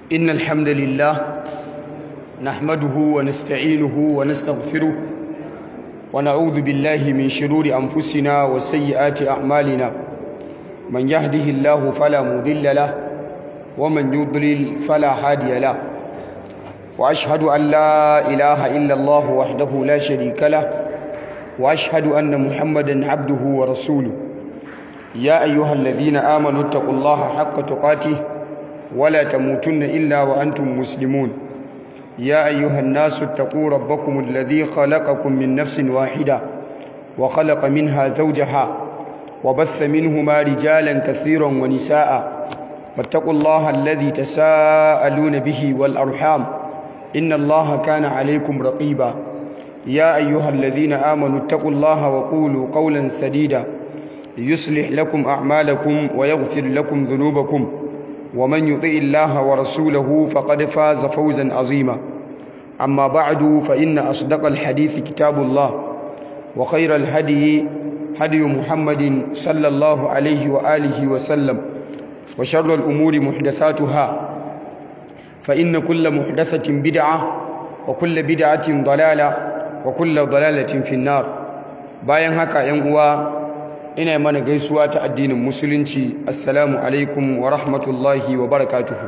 إن الحمد لله نحمده ونستعينه ونستغفره ونعوذ بالله من شرور أنفسنا وسيئات أعمالنا من يهده الله فلا مضل له ومن يضلل فلا هادي له وأشهد أن لا إله إلا الله وحده لا شريك له وأشهد أن محمدا عبده ورسوله يا أيها الذين آمنوا اتقوا الله حق تقاته ولا تموتن إلا وأنتم مسلمون يا أيها الناس اتقوا ربكم الذي خلقكم من نفس واحدة وخلق منها زوجها وبث منهما رجالا كثيرا ونساء واتقوا الله الذي تساءلون به والأرحام إن الله كان عليكم رقيبا يا أيها الذين آمنوا اتقوا الله وقولوا قولا سديدا يصلح لكم أعمالكم ويغفر لكم ذنوبكم ومن يطع الله ورسوله فقد فاز فوزا عظيما أما بعد فإن أصدق الحديث كتاب الله وخير الهدي هدي محمد صلى الله عليه وآله وسلم وشر الأمور محدثاتها فإن كل محدثة بدعة وكل بدعة ضلالة وكل ضلالة في النار bayan haka ‘yan uwa ina mana gaisuwa ta addinin musulunci assalamu alaikum wa rahmatullahi wa barakatuhu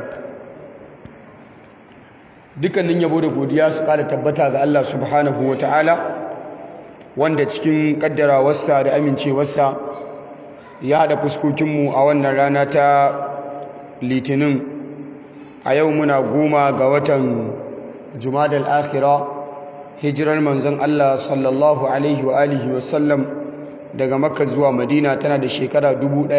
dukkanin yabo da godiya su ƙara tabbata ga Allah subhanahu wa ta'ala wanda cikin ƙaddarawarsa da amincewarsa ya haɗa fuskokinmu a wannan rana ta litinin a yau muna 10 ga watan jumadal akhira hijirar manzon Allah sallallahu alaihi wa alihi wa sallam daga makka zuwa madina tana da shekara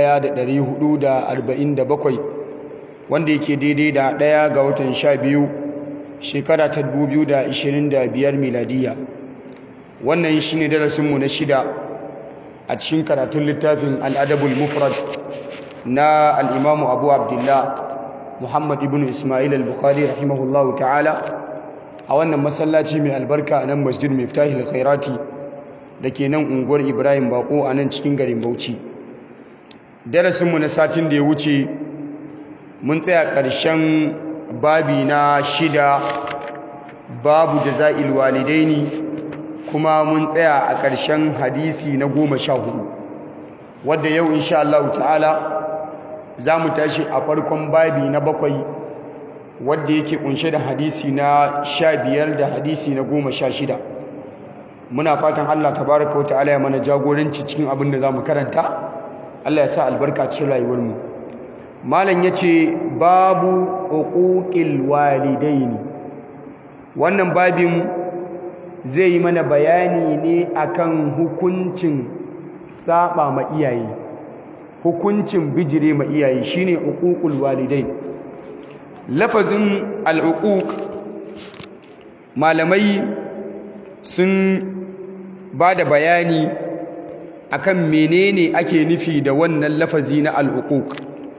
1447 wanda yake daidai da 1 ga watan 12 shekara ta 2025 miladiya wannan shine darasinmu na 6 a cikin karatun littafin al'adabul mufrad na al'imamu abu abdullah muhammad ibn ismail al-bukhari rahimahullahu ta'ala a wannan masallaci mai albarka a nan masjid miftahil khairati da ke nan unguwar Ibrahim Bako a nan cikin garin Bauchi. Darasinmu na satin da ya wuce mun tsaya ƙarshen babi na 6 babu jaza'il walidaini kuma mun tsaya a ƙarshen hadisi na 14 wadda yau insha Allah ta'ala za mu tashi a farkon babi na 7 wadda yake kunshe da hadisi na 15 da hadisi na 16. muna fatan Allah tabaraka wa ta'ala ya mana jagoranci cikin abin da zamu karanta Allah ya sa albarka cikin rayuwarmu malam yace babu uquqil walidaini wannan babin zai yi mana bayani ne akan hukuncin saba ma iyaye hukuncin bijire ma iyaye shine uququl walidain lafazin al-uquq malamai sun ba da bayani akan menene ake nufi da wannan lafazi na al'uquq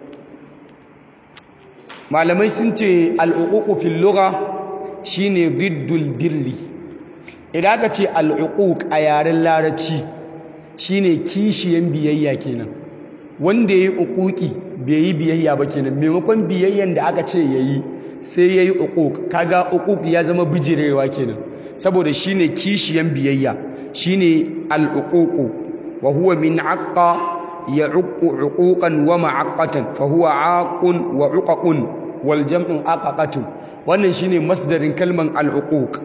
malamai sun ce al'uquq fil lugha shine diddul birri idan aka ce al'uquq a yaren larabci shine kishiyan biyayya kenan wanda yayi uquqi bai yi biyayya ba kenan maimakon biyayyan da aka ce yayi sai yayi uquq kaga uquq ya zama bijirewa kenan saboda shine kishiyan biyayya shine al-uququ wa huwa min aqqa ya'uqqu 'uquqan wa ma'aqqatan fa huwa 'aqun wa 'uqaqun wal jam'u aqaqatun wannan shine masdarin kalman al-uquq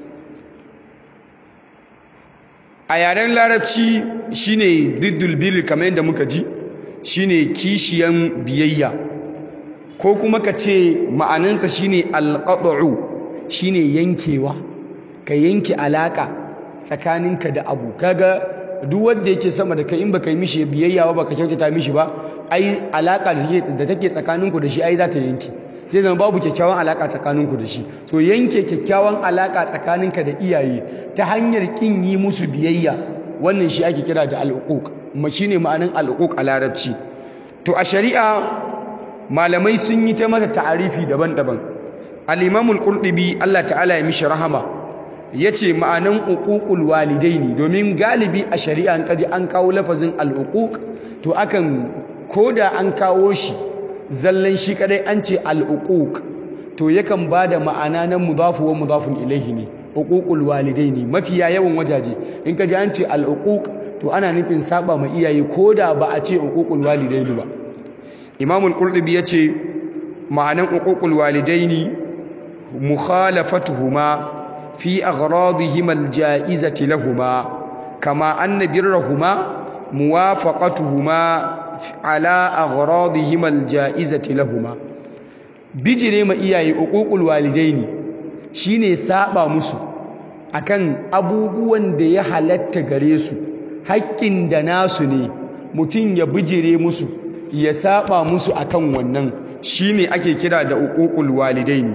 a yaren larabci shine diddul bil kamar yadda muka ji shine kishiyan biyayya ko kuma kace ma'anansa shine al-qat'u shine yankewa ka yanke alaka tsakaninka da abu kaga duk wanda yake sama da kai in baka yi mishi biyayya ba baka kyautata mishi ba ai alaka da take tsakaninku da shi ai za ta yanke sai zama babu kyakkyawan alaka tsakaninku da shi to yanke kyakkyawan alaka tsakaninka da iyaye ta hanyar kin yi musu biyayya wannan shi ake kira da al-uquq kuma shine ma'anin al-uquq a larabci to a shari'a malamai sun yi ta mata ta'arifi daban-daban al-imam al-qurtubi Allah ta'ala ya mishi rahama yace ma'anan uququl walidaini domin galibi a shari'a an kaji an kawo lafazin al-uquq to akan koda an kawo shi zallan shi kadai an ce al-uquq to yakan bada ma'ana na mudafu wa mudafun ilaihi ne uququl walidaini mafiya yawan wajaje in ka ji an ce al uquq to ana nufin saba ma iyaye koda ba a ce uququl walidaini ba. Imam al-Qurtubi yace ma'anan uququl walidaini mukhalafatuhuma fi aghradihima al-ja'izati lahumā kama anna birrahuma muwafaqatuhuma ala aghradihima al-ja'izati lahumā. Bijire ma iyaye uququl walidaini shine saba musu akan abubuwan da ya halatta gare su, haƙƙin da nasu ne mutum ya bijire musu ya saba musu akan wannan shine ake kira da uququl walidaini.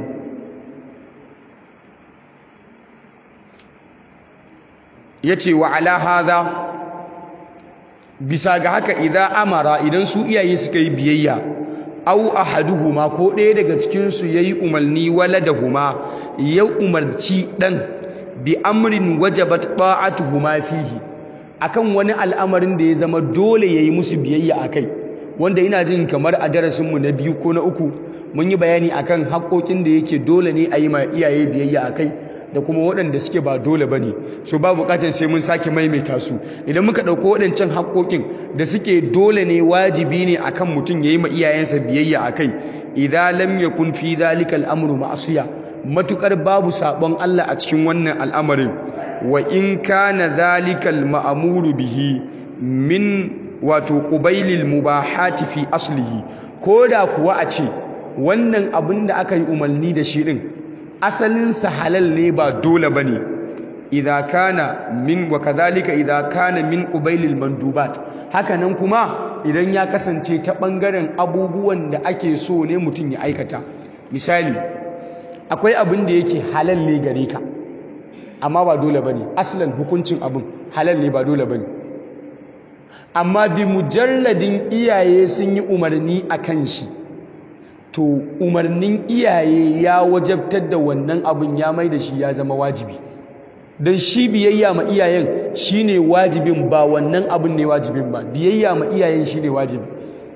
yace wa ala hadha, bisa ga haka idan su iyaye suka yi biyayya au ahaduhuma ko ɗaya daga cikin su yayi umarni waladahuma ya umarci dan bi amrin wajabat ta'atuhuma fihi akan wani al'amarin da ya zama dole yayi musu biyayya akai, wanda ina jin kamar a darasin mu na 2 ko na 3 mun yi bayani akan haƙoƙin da yake dole ne a yi ma iyaye biyayya akai da kuma waɗanda suke ba dole bane, so ba buƙatar sai mun sake maimaita su. Idan muka ɗauko waɗancan haƙoƙin da suke dole ne wajibi ne akan mutum yayi ma iyayensa biyayya akai, idza lam yakun fi dhalika al-amru ma'siya, matukar babu sabon Allah a cikin wannan al'amarin, wa in kana dhalika al-ma'muru bihi min wato qubailil mubahati fi aslihi, koda kuwa a ce wannan abin da aka yi umarni da shi din asalinsa halal ne ba dole bane, idza kana min wa kadhalika idza kana min qubailil mandubat, hakanan kuma idan ya kasance ta bangaren abubuwan da ake so ne mutum ya aikata. Misali, akwai abin da yake halal ne gare ka amma ba dole bane, aslan hukuncin abin halal ne ba dole bane, amma bi mujalladin iyaye sun yi umarni akan shi, to umarnin iyaye ya wajabtar da wannan abin, ya mai da shi ya zama wajibi. don shi biyayya ma iyayen shine wajibin, ba wannan abin ne wajibin ba, biyayya ma iyayen shine wajibi.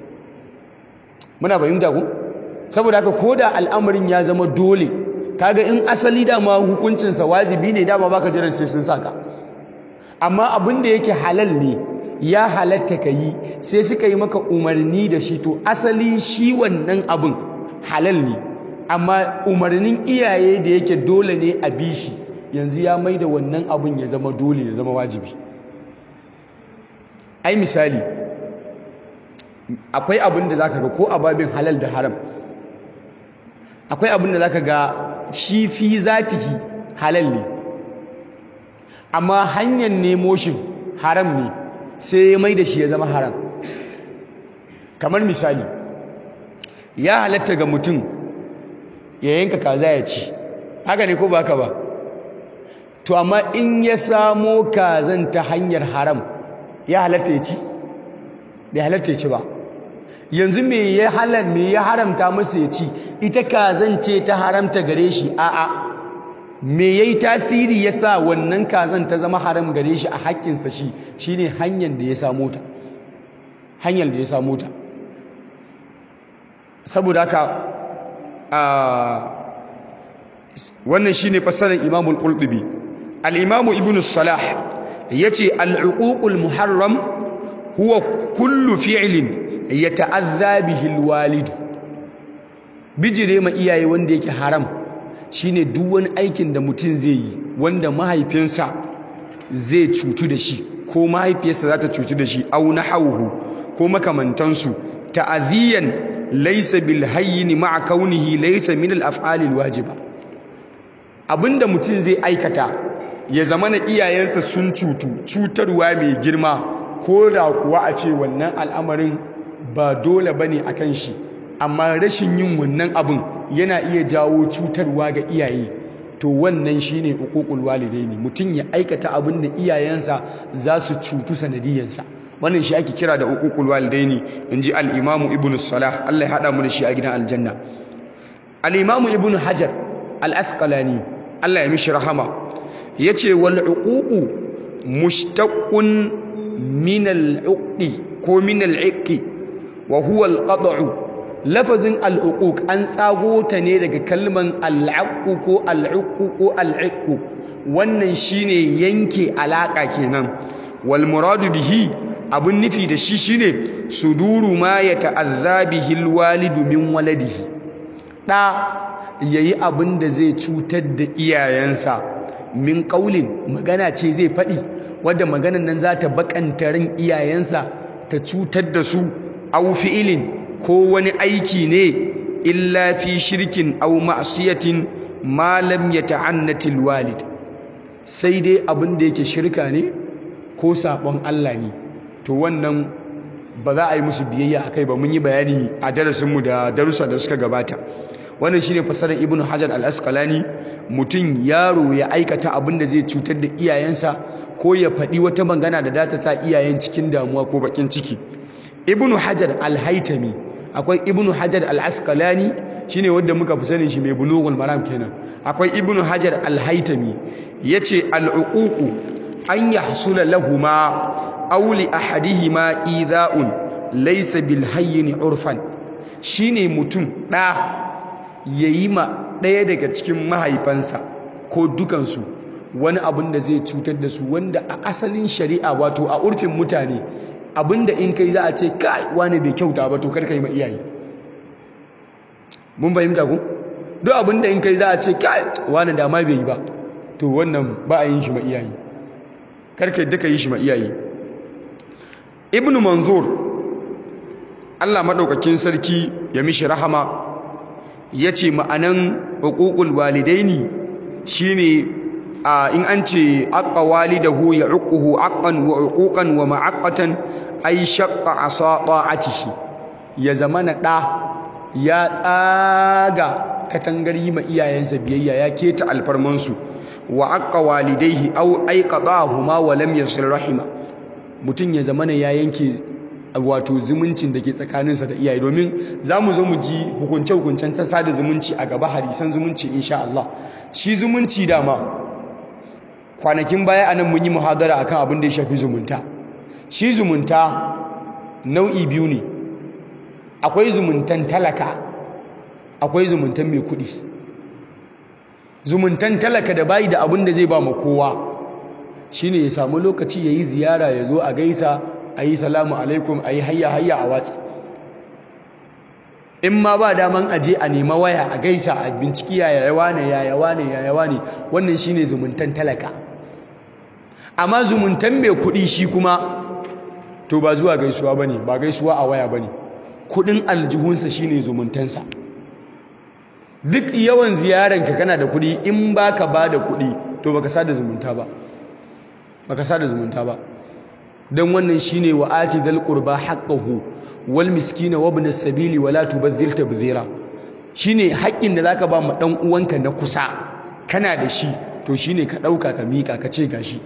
Muna fahimta ku? Saboda haka koda al'amarin ya zama dole, kaga in asali dama hukuncinsa wajibi ne, dama baka jiran sai sun saka. Amma abin da yake halal ne, ya halatta ka yi, sai suka yi maka umarni da shi, to asali shi wannan abin halal ne, amma umarnin iyaye da yake dole ne a bi shi, yanzu ya mai da wannan abin ya zama dole, ya zama wajibi. Ai misali, akwai abin da zaka ga ko a babin halal da haram, akwai abin da zaka ga shi fi zatihi halal ne, amma hanyar nemo shi haram ne, sai ya mai da shi ya zama haram. Kamar misali, ya halatta ga mutum ya yanka kaza ya ci, haka ne ko ba haka ba? To amma in ya samo kazan ta hanyar haram, ya halatta ya ci? bai halatta ya ci ba. Yanzu me ya haramta masa ya ci? Ita kazan ce ta haramta gare shi? A'a, me yayi tasiri yasa wannan kazan ta zama haram gare shi a haƙƙinsa shi? Shine hanyar da ya samo ta, hanyar da ya samo ta. Saboda haka wannan shine fasarar Imam al-Qurtubi. Al-Imam Ibn Salah yace al-uququl muharram huwa kullu fi'lin yata'adha bihi al-walid. Bijire ma iyaye wanda yake haram shine duk wani aikin da mutum zai yi wanda mahaifinsa zai cutu da shi ko mahaifiyarsa za ta cutu da shi, au nahawhu ko makamantansu, ta'adhiyan laysa bil hayyin ma'a kaunihi laysa min al-af'ali al-wajiba. Abinda mutum zai aikata ya zama na iyayensa sun cutarwa mai girma, ko da kuwa a ce wannan al'amarin ba dole bane akan shi, amma rashin yin wannan abin yana iya jawo cutarwa ga iyaye, to wannan shine uququl walidaini. Mutum ya aikata abin da iyayensa za su cutu sanadiyansa, wannan shi ake kira da uququl walidaini, inji al-Imam Ibn Salah, Allah ya hada mu da shi a gidan aljanna. Al-Imam Ibn Hajar al-Asqalani, Allah ya mishi rahama, yace wal uququ mushtaqun min al-uqi ko min al-iqi wa huwa al-qat'u lafazin al'uquq an tsago ta ne daga kalman al'aqu ko al'uqu ko al'iqu, wannan shine yanke alaka kenan. Wal muradu bihi, abun nufi da shi shine suduru ma yata'azza bihi alwalidu min waladihi, da yayi abin da zai cutar da iyayensa, min qaulin, magana ce zai faɗi wadda maganan nan za ta bakanta ran iyayensa, ta cutar da su, aw fi'ilin, ko wani aiki ne, illa fi shirkin aw ma'siyatin ma lam yata'annati alwalid, sai dai abin da yake shirka ne ko sabon Allah ne, to wannan ba za a yi musu biyayya akai ba. Mun yi bayani a darasinmu da darussa da suka gabata. Wannan shine fasarar Ibn Hajar al-Asqalani, mutum yaro ya aikata abin da zai cutar da iyayensa ko ya faɗi wata magana da ta sa iyayen cikin damuwa ko bakin ciki. Ibn Hajar al-Haytami, akwai Ibn Hajar al-Asqalani shine wanda muka fi sanin shi mai Bulughul Maram kenan. Akwai Ibn Hajar al-Haytami yace al-uququ an yahsula lahumā aw li ahadihima idha'un laysa bil hayyin urfan, shine mutum yayi ma ɗaya daga cikin mahaifansa ko dukansu wani abin da zai cutar da su, wanda a asalin shari'a, wato a urfin mutane, abinda in kai za a ce kai wani bai kyauta ba, to karka yi ma iyaye. Mun fahimta ku? Duk abinda in kai za a ce kai wani da ma bai yi ba, to wannan ba a yin shi ma iyaye, karka yadda ka yi shi ma iyaye. Ibn Manzur, Allah madaukakin sarki ya mishi rahama, yace ma'anan uququl walidaini shine in an ce aqqa walidahu ya'uquhu aqqan wa uquqan wa ma'aqqatan ay shaqqa asa ta'atihi, ya zamana ya tsaga katangar yi ma iyayensa biyayya, ya keta alfarmansu. Wa aqqa walidayhi aw ayqadahuma wa lam yasil rahima, mutum ya zamana ya yanke wato zumuncin da ke tsakaninsa da iyaye, domin za mu zo mu ji hukunce-hukuncen ta sada zumunci a gaba, hadisan zumunci insha Allah. Shi zumunci dama kwanakin baya anan mun yi muhadara akan abin da ya shafi zumunta. Shi zumunta nau'i biyu ne, akwai zumuntan talaka, akwai zumuntan mai kuɗi. Zumuntan talaka da bayi da abin da zai ba ma kowa shine ya samu lokaci ya yi ziyara, ya zo a gaisa, a yi salamu alaikum, a yi hayya a watsi. In ma ba daman aje a nema waya a gaisa, a binciki yayawa ne, wannan shine zumuntan talaka. Amma zumuntan mai kuɗi shi kuma to ba zuwa gaisuwa bane, ba gaisuwa a waya bane, kuɗin aljihunsa shine zumuntansa. Duk yawan ziyaranka kana da kuɗi, in baka ba da kuɗi to baka sada zumunta ba, dan wannan shine wa ati dhal qurba haqqahu wal miskina wa ibn as-sabili wa la tubadhil tabdhira, shine haƙƙin da zaka ba mu dan uwanka na kusa, kana da shi to shine ka dauka ka mika ka ce gashi.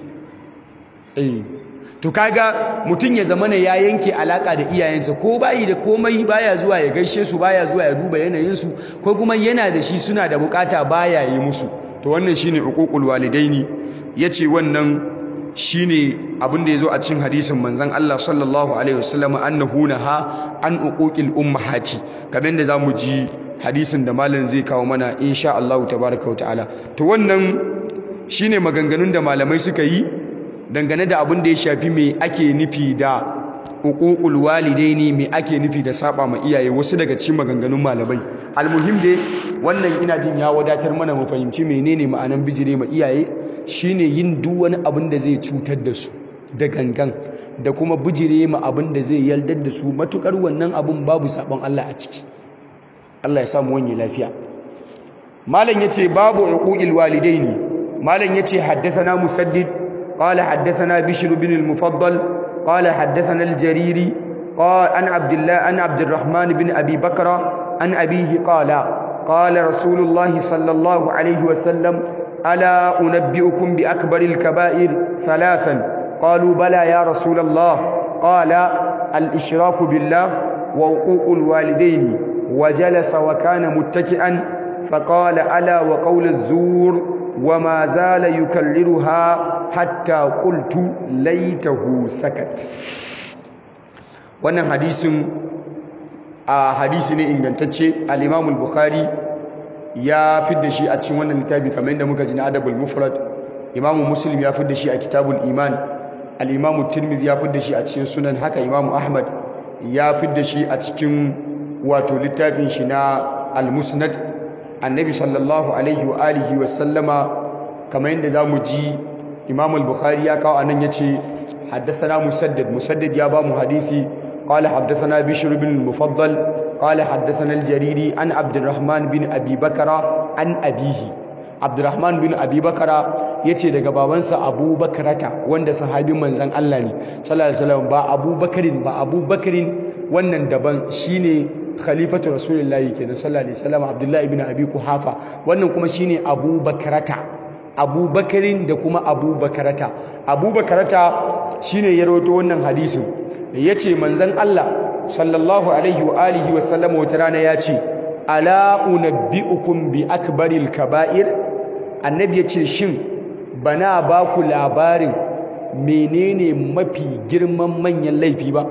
To kaga mutun ya zamana ya yanke alaka da iyayensa, ko bayi da komai baya zuwa ya gaishe su, baya zuwa ya duba yanayin su, ko kuma yana da shi suna da bukata baya yi musu, to wannan shine uququl walidaini. Yace wannan shine abin da yazo a cikin hadisin manzon Allah sallallahu alaihi wasallam, annahu naha an uquqil ummahati, kamar da zamu ji hadisin da malam zai kawo mana insha Allah tabaaraka wa ta'ala. To wannan shine maganganun da malamai suka yi dangane da abin da ya shafi me ake nufi da uququl walidaini, me ake nufi da saba ma iyaye, wasu daga cikin maganganun malamai. Almuhim dai wannan ina jin ya wadatar mana mu fahimci menene ma'anan bijire ma iyaye, shine yin duk wani abin da zai cutar da su da gangan, da kuma bijire ma abin da zai yaldar da su matukar wannan abin babu sabon Allah a ciki. Allah ya samu wani lafiya. Malam yace babu uquqil walidaini. Malam yace haddathana Musaddid قال حدثنا بشر بن المفضل قال حدثنا الجريري قال عن عبد الرحمن بن أبي بكر عن أبيه قال رسول الله صلى الله عليه وسلم ألا أنبئكم بأكبر الكبائر ثلاثا قالوا بلى يا رسول الله قال الإشراك بالله وعقوق الوالدين وجلس وكان متكئا فقال ألا وقول الزور وما زال يكررها حتى قلت ليته سكت. wannan hadisin a hadisi ne ingantacce al-Imam al-Bukhari ya fidda shi a cikin wannan littafi kamar yadda muka ji na Adabul Mufrad. Imam Muslim ya fidda shi a Kitabul Iman. Al-Imam Tirmidhi ya fidda shi a cikin Sunan, haka Imam Ahmad ya fidda shi a cikin wato littafin shi na Al-Musnad. Annabi sallallahu alaihi wa alihi wa sallama kamar yadda zamu ji Imam al-Bukhari ya kawo anan yace haddathana Musaddad ya ba mu hadisi قال حدثنا بشر بن المفضل قال حدثنا الجريري عن عبد الرحمن بن أبي بكر عن أبيه. عبد الرحمن بن أبي بكر yace daga babansa Abu Bakrata wanda sahabin manzon Allah ne sallallahu alaihi wasallam, ba Abu Bakarin wannan daban, shine khalifatu rasulullahi kenan sallallahu alaihi wasallam, Abdullah ibn Abi Quhafa, wannan kuma shine Abu Bakrata. Abu Bakarin da kuma Abu Bakrata. Abu Bakrata shine ya rawaito wannan hadisin. Yace manzon Allah sallallahu alaihi wa alihi wa sallam wata rana yace ala unabbiukum bi akbaril kaba'ir. Annabi yace shin bana ba ku labarin menene mafi girman manyan laifi ba?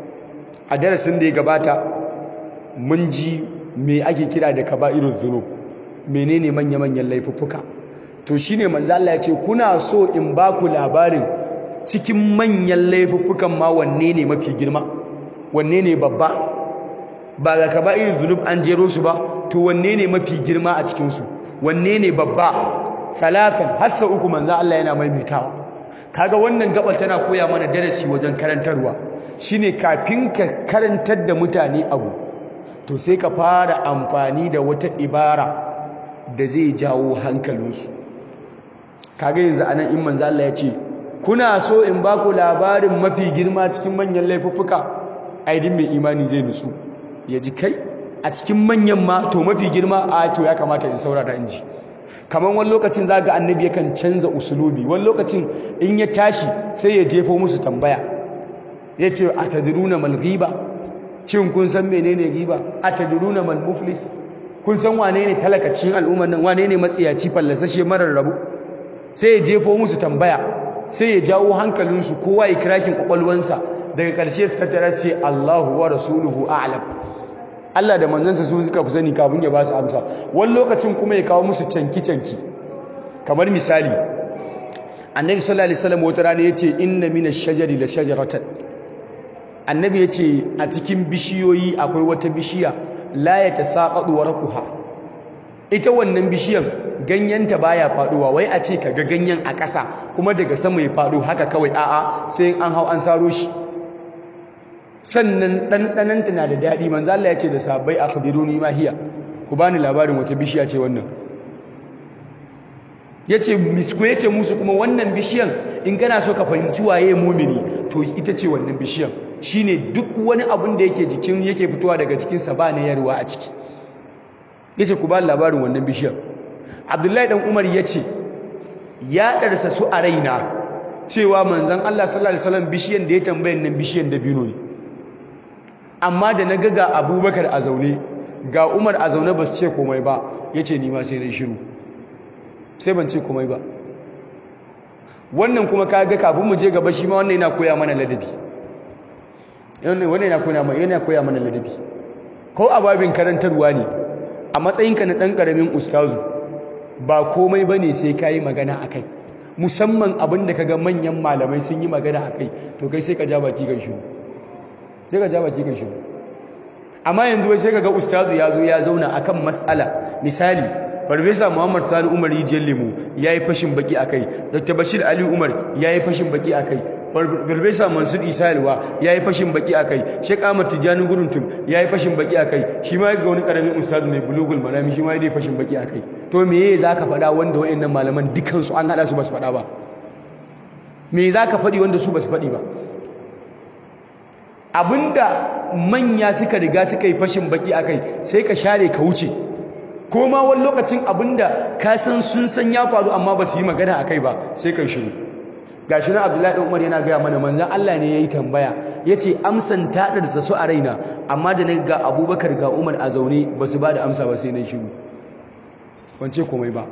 A darasin da ya gabata mun ji me ake kira da kaba'iruz zunub, menene manya-manyan laifuffuka. To shine manzo Allah yace kuna so in ba ku labarin cikin manyan laifuffukan ma wanne ne mafi girma, wanne ne babba? Ba ga kaba'irul dhunub an jero su ba, to wanne ne mafi girma a cikin su, wanne ne babba? Salatan hassa uku manzo Allah yana maimaitawa. Kaga wannan gabar tana koya mana darasi wajen karantarwa, shine kafin ka karantar da mutane abu to sai ka fara amfani da wata ibara da zai jawo hankalinsu. Kaga yanzu anan in manzo Allah ya ce kuna so in ba ku labarin mafi girma cikin manyan laifuffuka, aidin mai imani zai nutsu ya ji kai a cikin manyan ma to mafi girma, a to ya kamata in saurara in ji. Kamar wani lokacin za ga annabi yakan canza usulubi, wani lokacin in ya tashi sai ya jefo musu tambaya, ya ce atadruna mal ghiba, shin kun san menene ghiba? Atadruna mal muflis, kun san wane ne talakacin al'ummar nan, wane ne matsiyaci fallasashe marar rabu? Sai ya jefo musu tambaya, sai ya jawo hankalinsu, kowa ya kirakin kwakwalwansa, daga ƙarshe su tattara ce Allahu wa rasuluhu a'lam. Allah da manzansa su suka fi sani kafin ya ba su amsa. Wani lokacin kuma ya kawo musu canki-canki. Kamar misali, annabi sallallahu alaihi wasallam wata rana yace inna minash shajari la shajaratan. Annabi yace a cikin bishiyoyi akwai wata bishiya la yatasaqadu warquha. Ita wannan bishiyan ganyenta baya faduwa, wai a ce kaga ganyen a ƙasa kuma daga sama ya fado haka kawai, a'a sai an hau an saro shi. Sannan ɗanɗananta na da daɗi. Manzo Allah ya ce da sahabbai akhbiruni ma hiya, ku bani labarin wace bishiya ce wannan. Yace musu kuma wannan bishiyan in kana so ka fahimci waye mumini to ita ce wannan bishiyan, shine duk wani abun da yake fitowa daga jikinsa ba na yarwa a ciki. Yace ku bani labarin wannan bishiyan. Abdullahi dan Umar yace ya darsa su a raina cewa manzon Allah sallallahu alaihi wasallam bishiyan da ya tambayan nan bishiyan dabino ne. Amma da naga ga Abubakar a zaune, ga Umar a zaune ba su ce komai ba, yace ni ma sai na shiru. Sai ban ce komai ba. Wannan kuma kaga kafin mu je gaba shi ma wannan yana koya mana ladabi. Wannan yana koya mana ladabi. Ko a babin karantarwa ne, a matsayinka na ɗan ƙaramin ustazu ba komai bane sai kayi magana akai. Musamman abin da kaga manyan malamai sun yi magana akai, to kai sai ka ja baki kan shiru. Amma yanzu wai sai kaga ustazu ya zo ya zauna akan mas'ala. Misali, Farfesa Muhammad Sani Umar Rijiyar Lemo yayi fashin baki akai, Dr. Bashir Ali Umar yayi fashin baki akai, Farfesa Mansur Isa Yalwa yayi fashin baki akai, Sheikh Ahmad Tijani Guruntum yayi fashin baki akai, shi ma ga wani karamin ustazu mai bulugul marami shi ma yayi fashin baki akai. To meye zaka faɗa wanda wayannan malaman dukan su an hada su basu faɗa ba? Me zaka faɗi wanda su basu faɗi ba? Abinda manya suka riga suka yi fashin baki akai sai ka share ka wuce. Ko ma wani lokacin abinda ka san sun san ya faru amma ba su yi magana akai ba sai kai shiru. Gashi na Abdullahi dan Umar yana gaya mana manzon Allah ne yayi tambaya, yace amsan ta darsa su a raina, amma da naga ga Abubakar ga Umar a zaune ba su ba da amsa ba sai na shiru. Wance komai ba.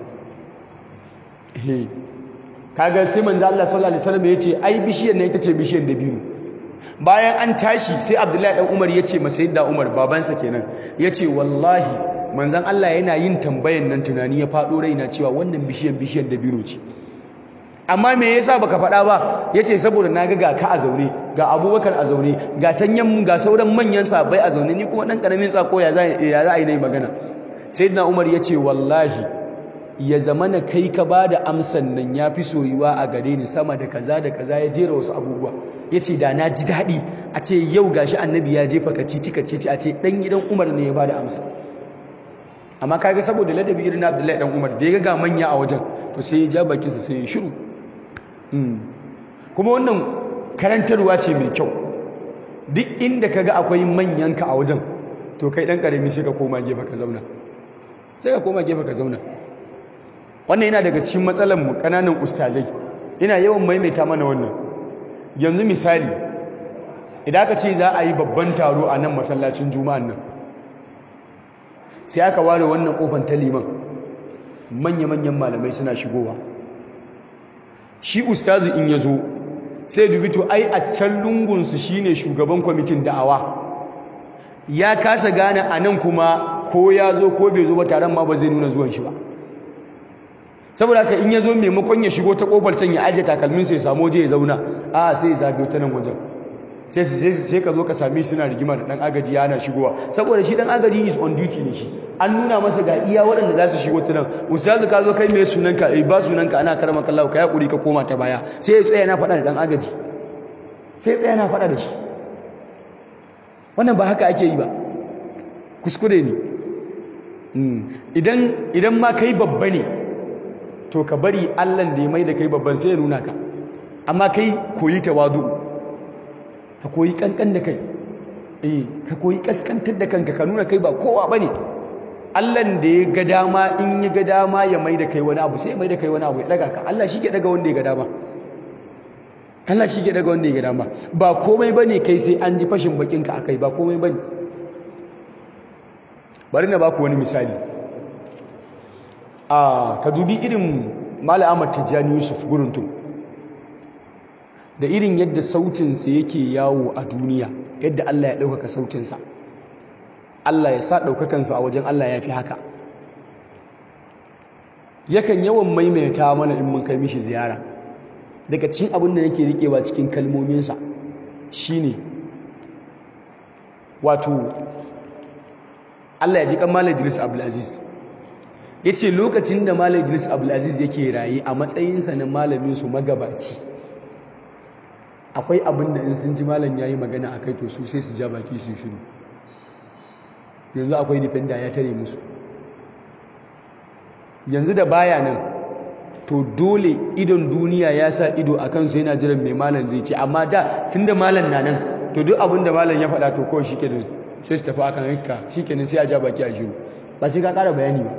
Kaga sai manzon Allah sallallahu alaihi wasallam yace ai bishiyar ne ita ce bishiyar dabino. bayan an tashi sai Abdullahi dan Umar ya ce masa yadda Umar babansa kenan ya ce wallahi manzon Allah yana yin tambayan nan tunani ya faɗo raina cewa wannan bishiyar dabino ce amma me yasa baka faɗa ba yace saboda naga ga ka a zaune ga Abubakar a zaune ga sauran manyan sahabbai a zaune ni kuma dan karamin tsako ya za a yi nayi magana sayyidina Umar yace wallahi ya zamana kai ka bada amsan nan yafi soyuwa a gare ni sama da kaza da kaza ya jera wasu abubuwa yace da na ji dadi a ce yau gashi annabi ya jefa kacici a ce dan gidan Umar ne ya bada amsa amma kaga saboda ladabi irin Abdullahi dan Umar da ya ga manya a wajen to sai ya ja bakinsa sai ya shiru kuma wannan karantarwa ce mai kyau duk inda kaga akwai manyanka a wajen to kai dan karami sai ka koma gefe ka zauna wannan yana daga cikin matsalar mu kananan ustazai ina yawan maimaita mana wannan yanzu misali idan aka ce za a yi babban taro a nan masallacin juma'an nan sai aka ware wannan kofar ta liman manya-manyan malamai suna shigowa shi ustazu in ya zo sai dubi to ai a can lungunsu shine shugaban kwamitin da'awa ya kasa gane a nan kuma ko ya zo ko bai zo ba taron ma ba zai nuna zuwan shi ba saboda haka in ya zo maimakon ya shigo ta kofar can ya ajiye takalmin sai ya samu waje ya zauna a sai ya zagayo ta nan wajen sai ka zo ka sami suna rigima da dan agaji yana shigowa saboda shi dan agaji is on duty ne shi an nuna masa ga iya waɗanda za su shigo ta nan ustazu ka zo kai mai sunanka ba sunanka ana karama kallahu ka yakuri ka koma ta baya sai ya tsaya na faɗa da dan agaji sai ya tsaya na faɗa da shi wannan ba haka ake yi ba kuskure ne idan ma kai babba ne to ka bari Allah da ya mai da kai babban sai ya nuna ka amma kai koyi tawadu ka koyi kankan da kai ka koyi kaskantar da kanka ka nuna kai ba kowa bane Allah da ya ga dama in ya ga dama ya mai da kai wani abu sai ya mai da kai wani abu ya daga ka Allah shi ke daga wanda ya ga dama Allah shi ke daga wanda ya ga dama ba komai bane kai sai an ji fashin bakin ka akai ba komai bane bari na baku wani misali ka dubi irin Malam Ahmad Tijjani Yusuf Guruntum da irin yadda sautinsa yake yawo a duniya yadda Allah ya ɗaukaka sautinsa Allah ya sa ɗaukakansa a wajen Allah ya fi haka yakan yawan maimaita mana in mun kai mishi ziyara daga cikin abin da nake riƙewa cikin kalmominsa shine wato Allah ya ji kan Malam Idris Abdulaziz ya ce lokacin da Malam Idris Abdulaziz yake raye a matsayinsa na malaminsu magabaci akwai abin da in sun ji malam ya yi magana a kai to su sai su ja baki su shiru yanzu akwai defender ya tare musu yanzu da baya nan to dole idon duniya ya sa ido a kansu yana jiran mai malam zai ce amma da tun da malam na nan to duk abin da malam ya faɗa to kawai shi kenan sai su tafi akan hikka shi kenan sai a ja baki a shiru ba sai ka ƙara bayani ba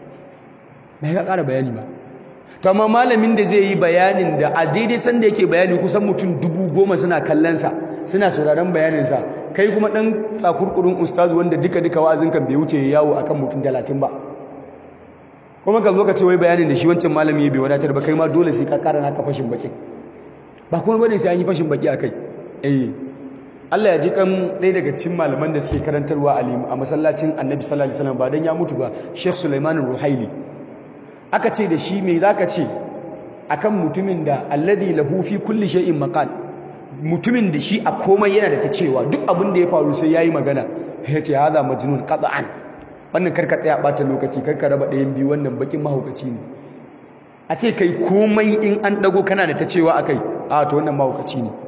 to amma malamin da zai yi bayanin da a daidai sanda yake bayani kusan mutum 10,000 suna kallonsa suna sauraron bayaninsa kai kuma ɗan tsakurkurin ustazu wanda duka wa'azin kan bai wuce yawo akan mutum 30 ba kuma ka zo ka ce wai bayanin da shi wancan malami bai wadatar ba kai ma dole sai ka ƙara naka fashin baki ba kuma bane sai an yi fashin baki akai Allah ya ji kan ɗaya daga cikin malaman da suke karantarwa a masallacin Annabi sallallahu alaihi wasallam ba dan ya mutu ba Sheikh Sulaiman Ruhaili aka ce da shi me zaka ce akan mutumin da alladhi lahu fi kulli shay'in maqal mutumin da shi a komai yana da ta cewa duk abin da ya faru sai yayi magana yace hada majnun qat'an wannan karka tsaya bata lokaci karka raba ɗayan biyu wannan bakin mahaukaci ne a ce kai komai in an dago kana da ta cewa akai a to wannan mahaukaci ne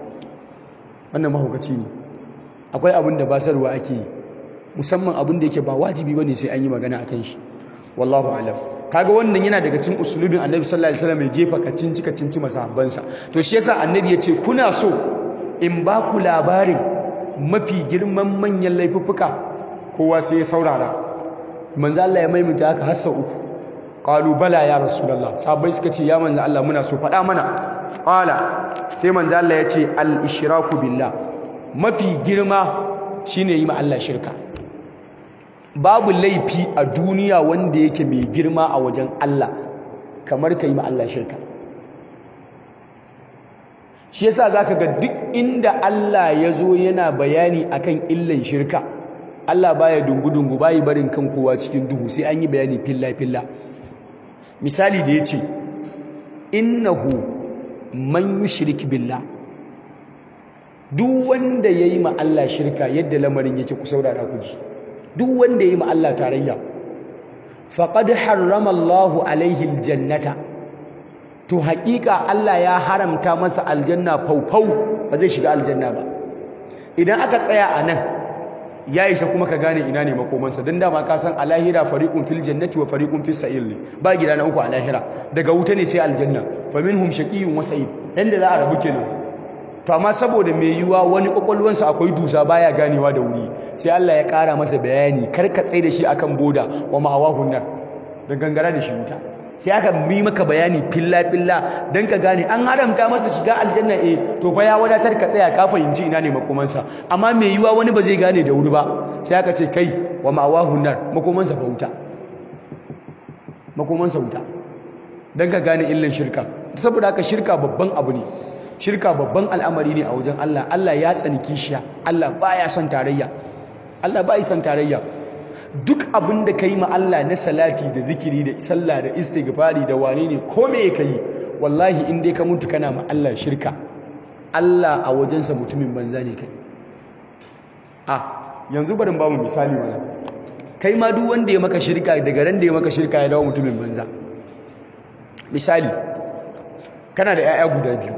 akwai abin da basarwa ake yi musamman abin da yake ba wajibi bane sai an yi magana akan shi wallahu a'lam kaga wannan yana daga cikin usulubin Annabi sallallahu alaihi wasallam ya jefa kacinci masahabbansa to shi yasa Annabi ya ce kuna so in ba ku labarin mafi girman manyan laifuffuka kowa sai ya saurara manzo Allah ya maimaita haka har sau uku qalu bala ya rasulullah sahabbai suka ce ya manzo Allah muna so faɗa mana qala sai manzo Allah ya ce al ishraku billah mafi girma shine yi ma Allah shirka babu laifi a duniya wanda yake mai girma a wajen Allah kamar ka yi ma Allah shirka shi yasa zaka ga duk inda Allah ya zo yana bayani akan illan shirka, Allah baya dungu-dungu, bayi barin kan kowa cikin duhu, sai an yi bayani filla-filla. Misali da yace innahu man yushrik billah, duk wanda yayi ma Allah shirka, yadda lamarin yake ku saurara ku ji, duk wanda yayi ma Allah tarayya, faqad harrama Allahu alaihi aljannata, to haƙiƙa Allah ya haramta masa aljanna faufau, ba zai shiga aljanna ba. Idan aka tsaya a nan ya isa kuma ka gane ina ne makomansa, don dama ka san a lahira fariqun fil jannati wa fariqun fis sa'ir ne, ba gida na uku a lahira, daga wuta ne sai aljanna, fa minhum shaqiyyun wa sa'id, yanda za a rabu kenan. To amma saboda mai yiwuwa wani kwakwalwansa akwai dusa baya ganewa da wuri, sai Allah ya ƙara masa bayani, kar ka tsaye da shi akan boda wa ma'awahun nar, da gangara da shi wuta. Sai aka bi maka bayani filla-filla don ka gane an haramta masa shiga aljanna, to fa ya wadatar ka tsaya ka fahimci ina ne makomansa. Amma mai yiwuwa wani ba zai gane da wuri ba, sai aka ce kai wa ma'awahun nar, makomansa fa wuta, makomansa wuta, don ka gane illan shirka. Saboda haka shirka babban abu ne, shirka babban al'amari ne a wajen Allah. Allah ya tsani kishiya, Allah baya son tarayya, Allah bai son tarayya. Duk abin da kai ma Allah na salati da zikiri da sallah da istighfari da wane ne ko me kai, wallahi in dai ka mutu kana ma Allah shirka, Allah a wajensa mutumin banza ne kai. Yanzu barin ba mu misali mana, kai ma duk wanda ya maka shirka, daga ran da ya maka shirka ya dawo mutumin banza. Misali, kana da 'ya'ya guda biyu,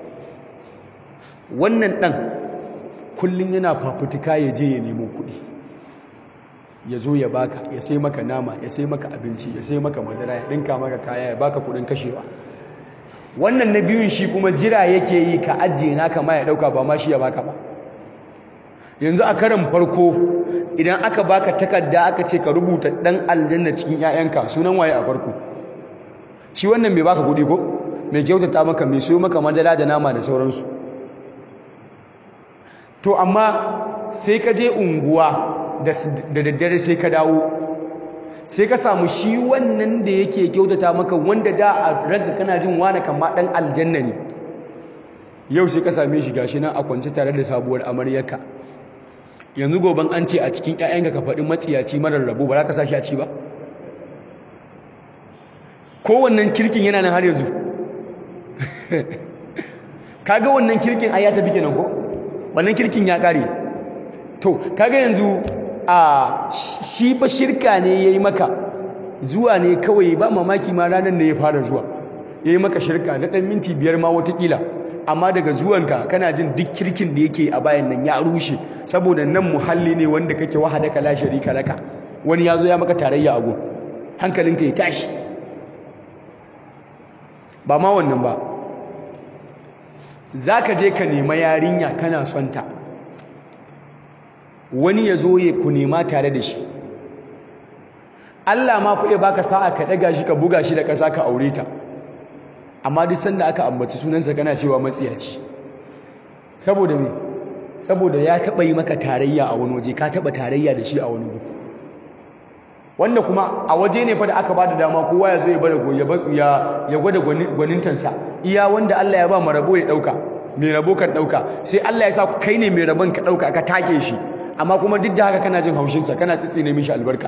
wannan ɗan kullum yana fafutuka ya je ya nemo kuɗi, ya zo ya baka, ya sai maka nama, ya sai maka abinci, ya sai maka madara, ya ɗinka maka kaya, ya baka kuɗin kashewa. Wannan na biyun shi kuma jira yake yi ka ajiye naka ma ya ɗauka, ba ma shi ya baka ba. Yanzu a karin farko idan aka baka takarda aka ce ka rubuta ɗan aljanna cikin 'ya'yanka, sunan waye a farko? Shi wannan mai baka kuɗi ko mai kyautata maka, mai siyo maka madara da nama da sauransu. To amma sai ka je unguwa da daddare, sai ka dawo, sai ka samu shi wannan da yake kyautata maka, wanda da a ranka kana jin wani kama dan aljanna ne, yau sai ka same shi gashi nan a kwance tare da sabuwar amaryarka. Yanzu goban an ce a cikin 'ya'yanka ka faɗi matsiyaci marar rabo, ba za ka sa shi a ci ba? Kowannen kirkin yana nan har yanzu. Kaga wannan kirkin ai ya tafi kenan ko? Wannan kirkin ya kare. To kaga yanzu shi fa shirka ne yayi maka, zuwa ne kawai, ba mamaki ma ranar ne ya fara zuwa yayi maka shirka na dan minti 5 ma watakila, amma daga zuwanka kana jin duk kirkin da yake a bayan nan ya rushe, saboda nan muhalli ne wanda kake wahadaka la sharika laka, wani yazo ya maka tarayya a gun, hankalinka ya tashi. Ba ma wannan ba, zaka je ka nema yarinya kana son ta, wani ya zo ya ku nema tare da shi, Allah ma fa ya baka sa'a ka daga shi ka buga shi da ƙasa ka aure ta, amma duk sanda aka ambaci sunansa kana cewa matsiyaci. Saboda me? Saboda ya taɓa yi maka tarayya a wani waje, ka taɓa tarayya da shi a wani guri, wanda kuma a waje ne fa da aka ba da dama kowa ya zo ya gwada gwanintansa, iya wanda Allah ya ba marabo ya ɗauka, mai rabo kan ɗauka, sai Allah ya sa kai ne mai rabon ka ɗauka ka take shi, amma kuma duk da haka kana jin haushinsa, kana tsitsine mishi albarka.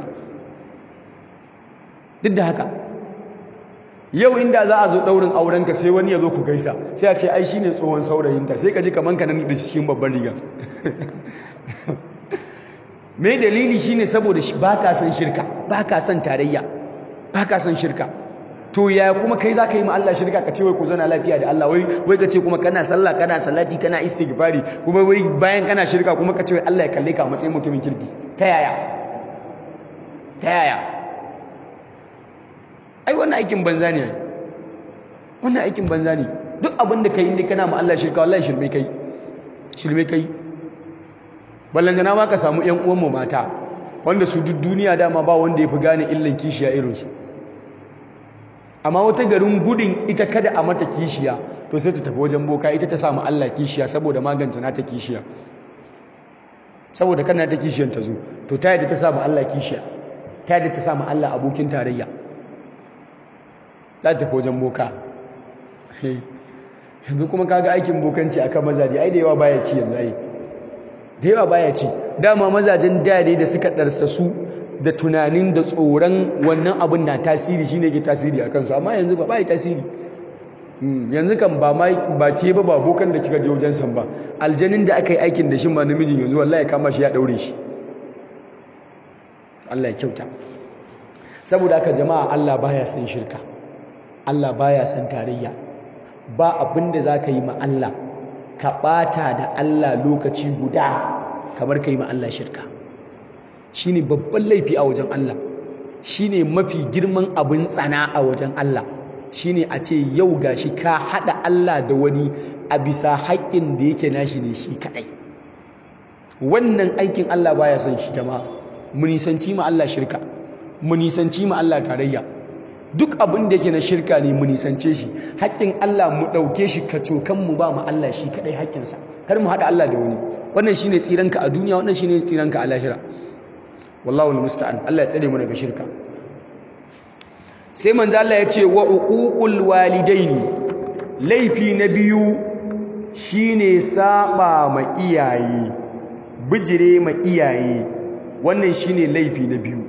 Duk da haka yau inda za a zo ɗaurin aurenka sai wani ya zo ku gaisa, sai a ce ai shine tsohon saurayinta, sai ka ji kaman ka nan da cikin babban riga. Me dalili shine saboda baka san shirka, baka san tarayya, baka san shirka. To ya kuma kai zaka yi ma Allah shirka ka ce wai ku zana lafiya da Allah, wai ka ce kuma kana sallah, kana salati, kana istighfari, kuma wai bayan kana shirka kuma ka ce wai Allah ya kalle ka a matsayin mutumin kirki? Ta yaya? Ta yaya? Ai wannan aikin banza ne. Wannan aikin banza ne. Duk abin da kai inda kana ma Allah shirka, wallahi shirme kai. Shirme kai. Ballantana ma ka samu ƴan uwan mu mata wanda su duk duniya dama ba wanda yafi gane illan kishiya irin su. Amma wata garin gudun ita kada a mata kishiya, to sai ta tafi wajen boka, ita ta samu Allah kishiya saboda magance nata kishiya. Saboda kana ta kishiyan ta zo, to ta yadda ta samu Allah kishiya, ta yadda ta samu Allah abokin tarayya. Ta tafi wajen boka. yanzu kuma kaga aikin bokanci akan mazaje ai da yawa baya ci yanzu ai da yawa baya ci dama mazajen da ne da suka darsasu da tunanin da tsoron wannan abin na tasiri shine ke tasiri akan su amma yanzu ba tasiri yanzu kan ba ke ba bokan da kika je wajen san ba aljanin da aka yi aikin da shi ma namijin yanzu wallahi kama shi ya daure shi Allah ya kyauta saboda haka jama'a Allah baya san shirka Allah baya san tarayya ba abin da zaka yi ma Allah ka bata da Allah lokaci guda kamar ka yi ma Allah shirka shine babban laifi a wajen Allah shine mafi girman abin tsana a wajen Allah shine a ce yau gashi ka hada Allah da wani a bisa haƙƙin da yake nashi ne shi kadai wannan aikin Allah baya son shi jama'a mu nisanci ma Allah shirka mu nisanci ma Allah tarayya duk abin da yake na shirka ne mu nisance shi haƙƙin Allah mu ɗauke shi kacokan mu ba mu Allah shi kadai haƙƙinsa kar mu hada Allah da wani wannan shine tsiranka a duniya wannan shine tsiranka a lahira wallahu almusta'an Allah ya tsare mu daga shirka sai manzo Allah ya ce wa uququl walidaini laifi na biyu shine saba ma iyaye bijire ma iyaye wannan shine laifi na biyu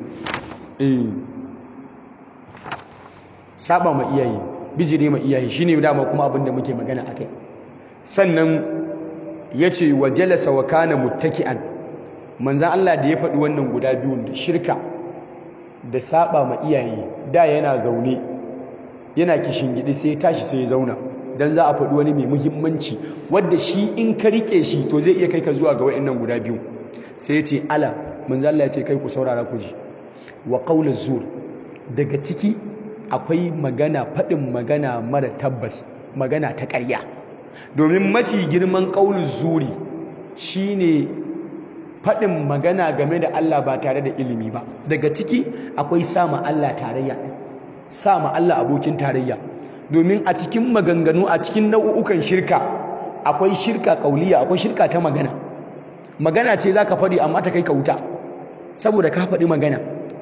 saba ma iyaye bijire ma iyaye shine dama kuma abinda muke magana akai sannan yace wa jalasa wa kana muttaki'an manzo Allah da ya faɗi wannan guda biyun da shirka da saba ma iyaye da yana zaune yana kishingidi sai tashi sai ya zauna dan za a faɗi wani mai muhimmanci wanda shi in ka rike shi to zai iya kai ka zuwa ga wayannan guda biyu sai ya ce ala manzo Allah ya ce kai ku saurara ku ji wa qauluz zur daga ciki akwai magana faɗin magana mara tabbas magana ta ƙarya domin mafi girman qauluz zuri shine faɗin magana game da Allah ba tare da ilimi ba daga ciki akwai sama Allah tarayya sama Allah abokin tarayya domin a cikin maganganu a cikin nau'ukan shirka akwai shirka kauliya akwai shirka ta magana magana ce zaka faɗi amma ta kai ka wuta saboda ka faɗi magana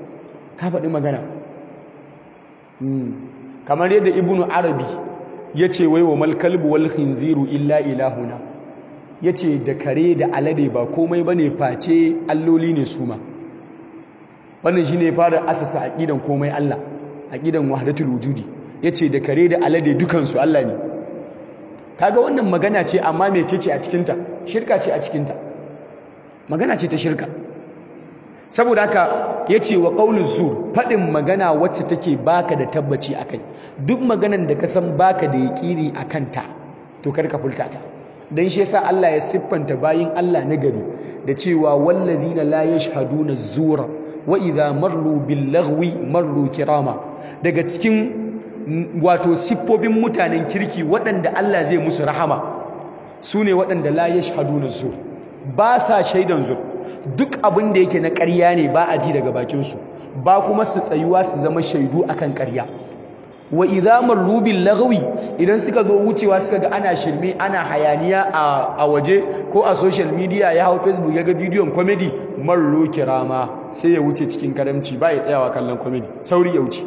kamar yadda ibnu arabi yace wai wa mal kalbu wal khinziru illa ilahuna yace da kare da alade ba komai bane face alloli ne su ma wannan shine fara asasa aqidan komai Allah aqidan wahdatul wujudi yace da kare da alade dukan su Allah ne kaga wannan magana ce amma mecece a cikin ta shirka ce a cikin ta magana ce ta shirka saboda haka yace wa qauluz zur fadin magana wacce take baka da tabbaci akai duk maganan da ka san baka da yaqini akan ta to kar ka furta ta dan shi yasa Allah ya siffanta bayin Allah na gari da cewa wallazina la yashhaduna zura wa idha marru bil lagwi marru kirama daga cikin wato siffofin mutanen kirki waɗanda Allah zai musu rahama sune waɗanda la yashhaduna zur ba sa shaidan zur duk abin da yake na ƙarya ne ba a ji daga bakin su ba kuma su tsayuwa su zama shaidu akan ƙarya wa idza marru bil lagwi idan suka zo wucewa suka ga ana shirme ana hayaniya a waje ko a social media ya hau Facebook ya ga bidiyon comedy marru kirama sai ya wuce cikin karamci ba ya tsayawa kallon comedy sauri ya wuce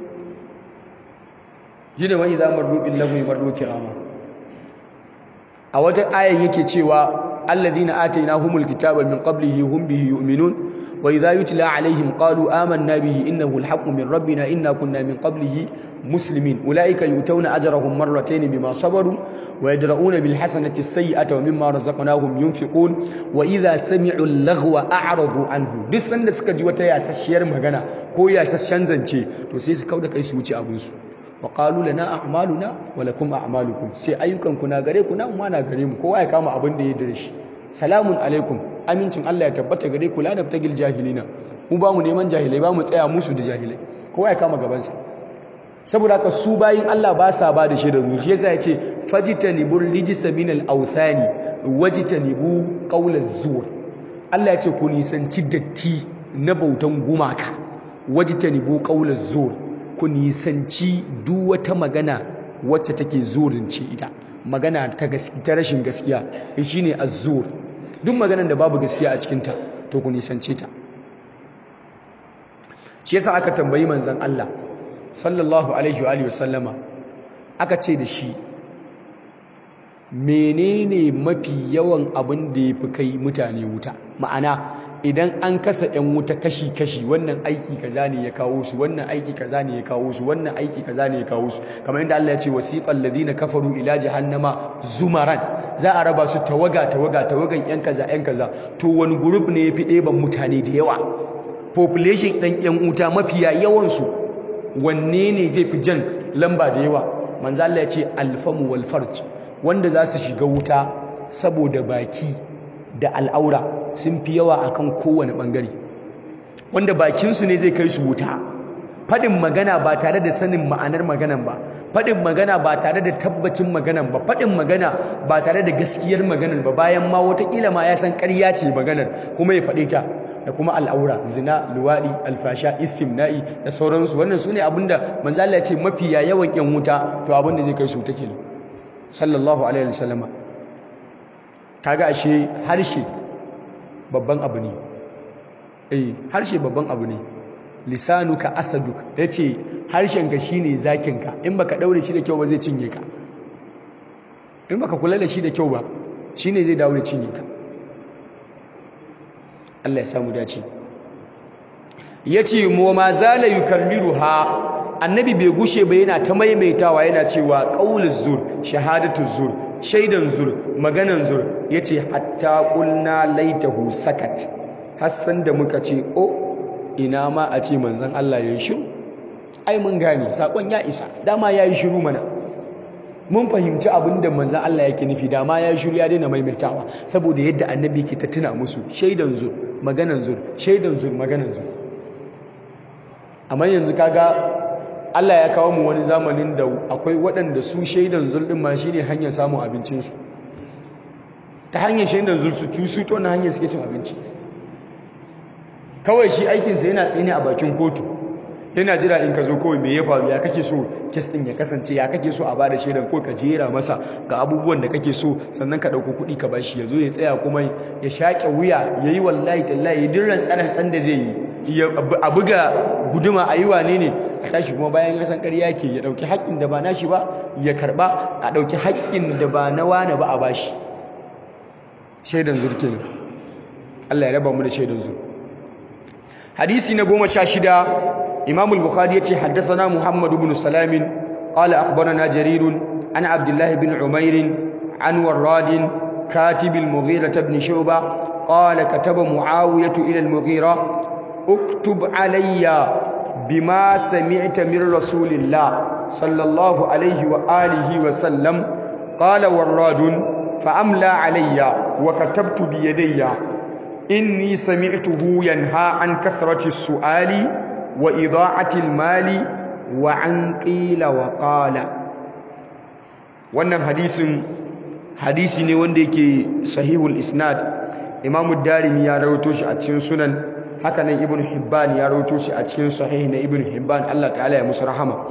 yine wa idza marru bil lagwi marru kirama a wata ayan yake cewa alladhina atainahumul kitaba min qablihi hum bihi yu'minun وإذا يتلى عليهم قالوا آمنا به إنه الحق من ربنا إنا كنا من قبله مسلمين أولئك يؤتون أجرهم مرتين بما صبروا ويدرؤون بالحسنة السيئة ومما رزقناهم ينفقون وإذا سمعوا اللغو أعرضوا عنه duk sanda suka ji wata yasasshiyar magana ko yasasshen zance to sai su kauda kai su wuce abin su wa qalu lana a'maluna wa lakum a'malukum sai ayyukan ku na gare ku na mu na gare mu kowa ya kama abin da ya dare shi salamun alaikum amincin Allah ya tabbata gare ku la nabtagil jahilina mu ba mu neman jahilai ba mu tsaya musu da jahilai kowa ya kama gabansa saboda haka su bayin Allah ba sa ba da shaidar zuci yasa yace fajtanibul rijsa minal awthani wajtanibu qawlaz zur Allah yace ku nisanci datti na bautan gumaka wajtanibu qawlaz zur ku nisanci duk wata magana wacce take zurince ita magana ta rashin gaskiya shine az-zur duk maganar da babu gaskiya a cikinta to ku nisance ta shi yasa aka tambayi manzon Allah sallallahu alaihi wa alihi wasallama aka ce da shi menene mafi yawan abin da ya fi kai mutane wuta? Ma'ana idan an kasa 'yan wuta kashi-kashi, wannan aiki kaza ne ya kawo su, wannan aiki kaza ne ya kawo su, wannan aiki kaza ne ya kawo su, kamar yadda Allah ya ce wasiqal ladina kafaru ila jahannama zumaran, za a raba su tawagan 'yan kaza 'yan kaza. To wani group ne yafi ɗeban mutane da yawa? Population ɗan 'yan wuta mafiya yawansu wanne ne zai fi jan lamba da yawa? Manzo Allah ya ce alfamu wal farj, wanda za su shiga wuta saboda baki da al'aura sun fi yawa akan kowane bangare. Wanda bakinsu ne zai kai su wuta, faɗin magana ba tare da sanin ma'anar maganan ba, faɗin magana ba tare da tabbacin maganan ba, faɗin magana ba tare da gaskiyar maganar ba, bayan ma watakila ma ya san ƙarya ce maganar kuma ya faɗe ta, da kuma al'aura, zina, luwaɗi, alfasha, istimna'i da sauransu. Wannan su ne abinda manzo Allah ya ce mafiya yawan 'yan wuta, to abinda zai kai su wuta kenan sallallahu alaihi wasallam. Kaga ashe harshe babban abu ne. Harshe babban abu ne. Lisanuka asaduk, yace harshenka shine zakinka, in baka daure shi da kyau ba zai cinye ka, in baka kula da shi da kyau ba shine zai dawo ya cinye ka. Allah ya samu dace. Yace mu ma zala yukalliruha, annabi bai gushe ba yana ta maimaitawa yana cewa qauluz zur, shahadatuz zur, shaidan zur, maganan zur. Yace hatta qulna laitahu sakat, hassan da muka ce ina ma a ce manzon Allah yayi shiru. Ai mun gane sakon ya isa, dama yayi shiru mana, mun fahimci abinda manzon Allah yake nufi, dama yayi shiru ya daina maimaitawa, saboda yadda annabi yake ta tuna musu shaidan zur, maganan zur, shaidan zur, maganan zur. Amma yanzu kaga Allah ya kawo mu wani zamanin da akwai waɗanda su shaidan zur din ma shine hanyar samun abincinsu. Ta hanyar shaidan zur su to na hanyar suke cin abinci. Kawai shi aikinsa yana tsaye ne a bakin kotu, yana jira in ka zo kawai me ya faru, ya kake so kes din ya kasance, ya kake so a bada shaidan, ko ka jera masa ga abubuwan da kake so, sannan ka dauko kuɗi ka bashi, ya zo ya tsaya kuma ya shaƙe wuya, yayi wallahi tallahi ya dirran tsan da zai yi, a buga guduma a yi wane ne, a tashi kuma bayan ya san ƙarya yake, ya dauki haƙƙin da ba nashi ba ya karba, a dauki haƙƙin da ba na wane ba a bashi. Shaidan zur kenan. Allah ya raba mu da shaidan zur. Hadisi na 16, Imam al-Bukhari yace haddathana Muhammad ibn Salam qala akhbarana Jarir an Abdullah ibn Umair an Warrad katib al-Mughira ibn Shu'bah qala kataba Muawiyah ila al-Mughira uktub alayya bima sami'ta min Rasulillah sallallahu alayhi wa alihi wa sallam. Qala Warrad fa amla alayya wa katabtu bi yadayya inni sami'tuhu yanha an kathrati as-su'ali wa ida'ati al-mali wa an qila wa qala. Wannan hadisi ne wanda yake sahihul isnad. Imam ad-Darimi ya rawaito shi a cikin sunan, haka nan Ibn Hibban ya rawaito shi a cikin sahih na Ibn Hibban, Allah ta'ala ya musu rahama.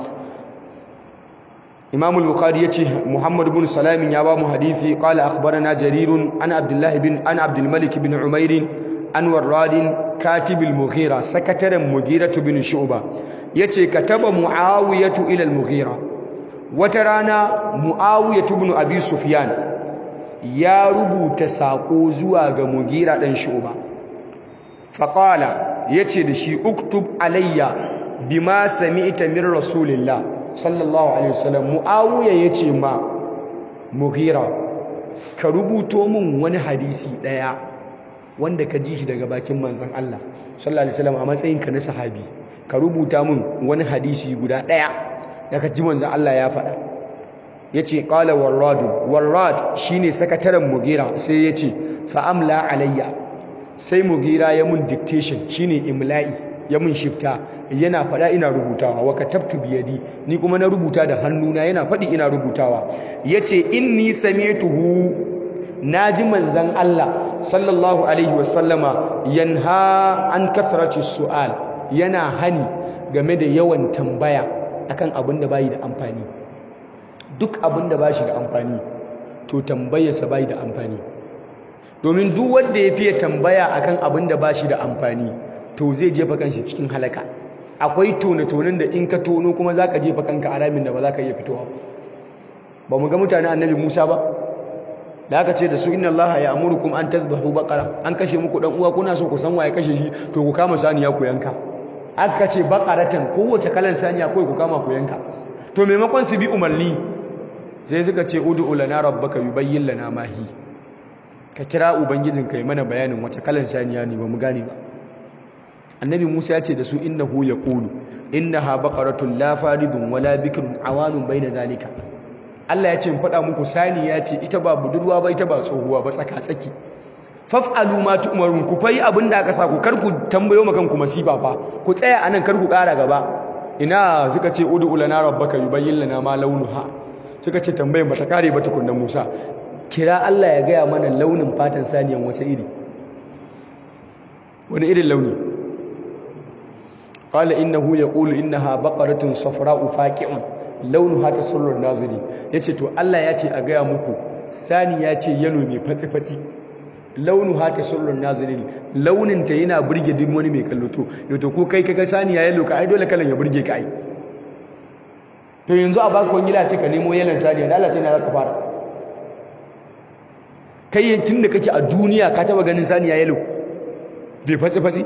Imam al-Bukhari yace Muhammad ibn Salam ya ba mu hadisi, qala akhbarana Jarir an Abdul Malik ibn Umair an Warrad katib al-Mughira, sakataren Mughira ibn Shu'bah, yace kataba Muawiyah ila al-Mughira. Wata rana Muawiyah ibn Abi Sufyan ya rubuta sako zuwa ga Mughira dan Shu'bah. Faqala, yace da shi uktub alayya bima sami'ta min Rasulillah sallallahu alaihi wasallam. Muawiya yace ma Mughira, ka rubuto min wani hadisi daya wanda ka ji shi daga bakin manzon Allah sallallahu alaihi wasallam a matsayin ka na sahabi. Ka rubuta min wani hadisi guda daya da ka ji manzon Allah ya faɗa. Yace qala Warrad shine sakataren Mughira, sai yace fa amla alayya, sai Mughira ya mun dictation, shine imla'i, ya mun shifta, yana faɗa ina rubutawa, wa katabtu biyadi, ni kuma na rubuta da hannuna, yana faɗi ina rubutawa. Yace inni sami'tuhu, naji manzon Allah sallallahu alaihi wasallama yanha an kathrati su'al, yana hani game da yawan tambaya akan abin da bai da amfani. Duk abin da bashi da amfani to tambayarsa bai da amfani, domin duk wanda ya fiye tambaya akan abin da bashi da amfani to zai jefa kanshi cikin halaka. Akwai tone-tonen da in ka tono kuma zaka jefa kanka a ramin da ba za ka iya fitowa ba. Ba mu ga mutanen annabi Musa ba, da aka ce da su inna allaha ya'murukum an tadhbahu baqara an kashe muku dan uwa kuna so ku san waye kashe shi to ku kama saniya ku yanka aka ce baqaratan kowace kalan saniya kai ku kama ku yanka to maimakon su bi umarni sai suka ce ud'u lana rabbaka yubayyin lana ma hi ka kira ubangijin kai mana bayanin wace kalan saniya ne ba mu gane ba annabi Musa ya ce da su innahu yaqulu innaha baqaratun la faridun wala bikrun awanun bayna zalika Allah ya ce in faɗa muku saniya ce ita ba budurwa ba ita ba tsohuwa ba tsaka tsaki faf'alu ma tu'marun ku fayi abinda aka sa ku kar ku tambayo makan ku masifa fa ku tsaya anan kar ku ƙara gaba ina suka ce ud'u lana rabbaka yubayyin lana ma launuha suka ce tambayan bata kare ba tukunna Musa kira Allah ya gaya mana launin fatan saniyan wace iri wani irin launi qala innahu yaqulu innaha baqaratun safra'u faqi'un launuha tasurru an-naziri yace to Allah ya ce a gaya muku saniya ce yalo mai fatsi fatsi launuha tasurru an-naziri launin ta yana burge duk wani mai kallo to yato ko kai kaga saniya yalo ka ai dole kalan ya burge ka ai to yanzu a baka kwangila ce ka nemo yalan saniya da Allah ta yana zaka fara kai tunda kake a duniya ka taba ganin saniya yalo bai fatsi fatsi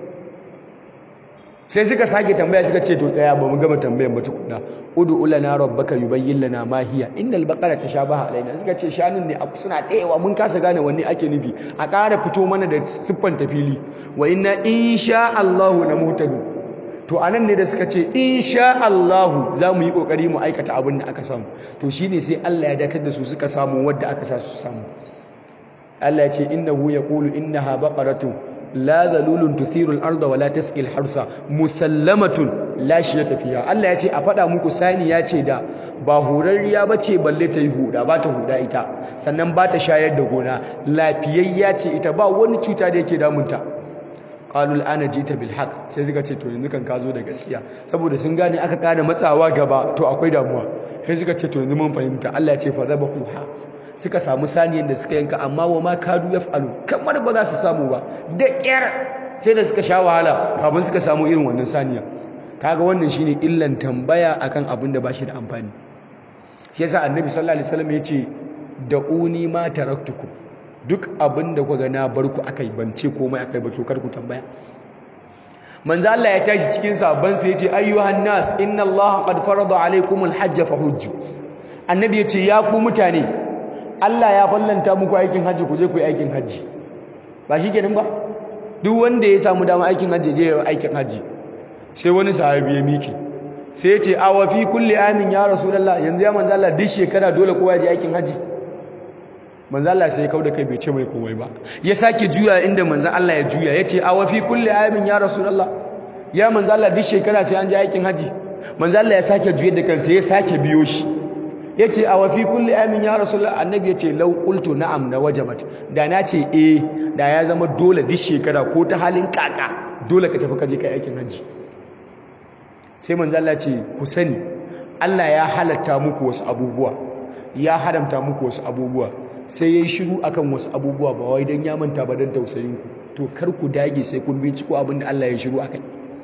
sai suka sake tambaya suka ce to tsaya ba mu gama tambayan ba tukunna ud'u lana rabbaka yubayyin lana ma hiya innal baqara tashabaha alaina suka ce shanun ne abu suna dayewa mun kasa gane wanne ake nufi a ƙara fito mana da siffan tafili wa inna insha Allahu na muhtadu to anan ne da suka ce insha Allahu za mu yi kokari mu aikata abin da aka samu to shine sai Allah ya dakatar da su suka samu wanda aka sa su samu Allah ya ce innahu yaqulu innaha baqaratun la zalulun tuthirul arda wala tasqil harsa musallamatun la shiyata fiha Allah ya ce a fada muku sani ya ce da ba horarriya bace balle ta yi huda ba ta huda ita sannan ba ta shayar da gona lafiyayya ce ita ba wani cuta da yake damunta qalu al'ana jita bil haqq sai suka ce to yanzu kan ka zo da gaskiya saboda sun gane aka kana matsawa gaba to akwai damuwa sai suka ce to yanzu mun fahimta Allah ya ce fa zabahuha suka samu saniyan da suka yanka amma wa ma kadu yaf'alu kamar ba za su samu ba da kyar sai da suka sha wahala kafin suka samu irin wannan saniya kaga wannan shine illan tambaya akan abin da bashi da amfani shi yasa annabi sallallahu alaihi wasallam yace da'uni ma taraktukum duk abin da kuka na barku akai bance komai akai ba to kar ku tambaya manzo Allah ya tashi cikin sahabban sa yace ayyuhan nas inna Allah qad farada alaykumul hajj fahujju annabi yace ya ku mutane Allah ya fallanta muku aikin haji ku je ku yi aikin haji ba shi kenan ba duk wanda ya samu dama aikin haji je ya aikin haji sai wani sahabi ya miki sai ya ce awa fi kulli amin ya rasulullah yanzu ya manzo Allah duk shekara dole kowa ya je aikin haji manzo Allah sai ya kauda kai bai ce mai komai ba ya sake juya inda manzo Allah ya juya ya ce awa fi kulli amin ya rasulullah ya manzo Allah duk shekara sai an je aikin haji manzo Allah ya sake juye da kansa ya sake biyo shi yace a wafi kulli amin ya rasulullah annabi yace law qultu na'am na wajabat da na ce da ya zama dole duk shekara ko ta halin kaka dole ka tafi kaje kai aikin haji sai manzo Allah ce ku sani Allah ya halatta muku wasu abubuwa ya haramta muku wasu abubuwa sai yayi shiru akan wasu abubuwa ba wai dan ya manta ba dan tausayin ku to kar ku dage sai kun binciko abin da Allah ya shiru akai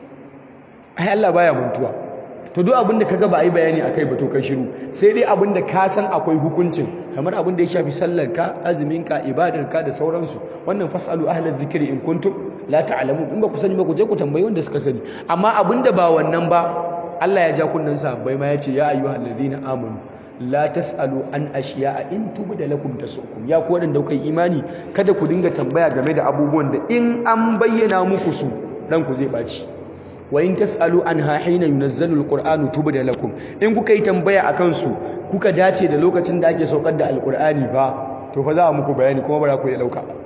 ai Allah baya mantuwa to duk abinda kaga ba a yi bayani akai ba to kai shiru sai dai abinda ka san akwai hukuncin kamar abinda ya shafi sallarka azuminka ibadarka da sauransu wannan fasalu ahlal zikri in kuntum la ta'lamun in ba ku sani ba ku je ku tambayi wanda suka sani amma abinda ba wannan ba Allah ya ja kunnan sahabbai ma yace ya ayyuhallazina amanu la tasalu an ashiya'a in tubda lakum tasukum ya ku wadanda kuka yi imani kada ku dinga tambaya game da abubuwan da in an bayyana muku su ranku zai baci wa in tasalu anha hina yunazzalu alqur'anu tubda lakum in kuka yi tambaya akan su kuka dace da lokacin da ake saukar da alqur'ani ba to fa za a muku bayani kuma ba za ku yi dauka ba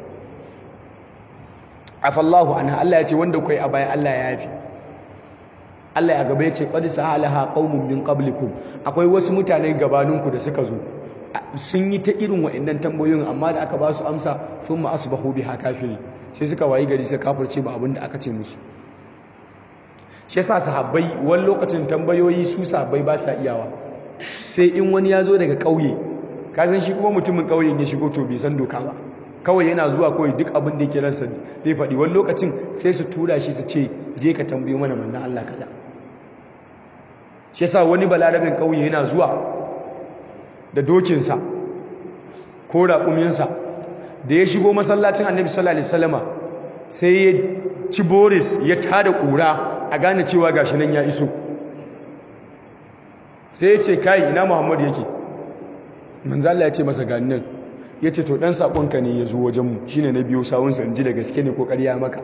afallahu anha Allah ya ce wanda kuka yi a baya Allah ya yafi Allah ya gaba ya ce qad sahalaha qaumun min qablikum akwai wasu mutane gabaninku da suka zo sun yi ta irin wa'annan tambayoyin amma da aka ba su amsa thumma asbahu biha kafiri sai suka wayi gari sai kafirce ba abin da aka ce musu shi yasa sahabbai wani lokacin tambayoyi su sahabbai ba sa iyawa sai in wani ya zo daga ƙauye ka san shi kuma mutumin ƙauyen ya shigo to bai san doka ba kawai yana zuwa kawai duk abin da yake ransa zai faɗi wani lokacin sai su tura shi su ce je ka tambayi mana manzon Allah kaza shi yasa wani balarabin ƙauye yana zuwa da dokinsa ko raƙuminsa da ya shigo masallacin annabi sallallahu alaihi wasallama sai ya ci boris ya tada ƙura a gane cewa gashi nan ya iso sai ya ce kai ina Muhammad yake manzo Allah ya ce masa gani nan ya ce to dan sakonka ne ya zo wajenmu shine na biyo sawunsa in ji da gaske ne ko ƙarya maka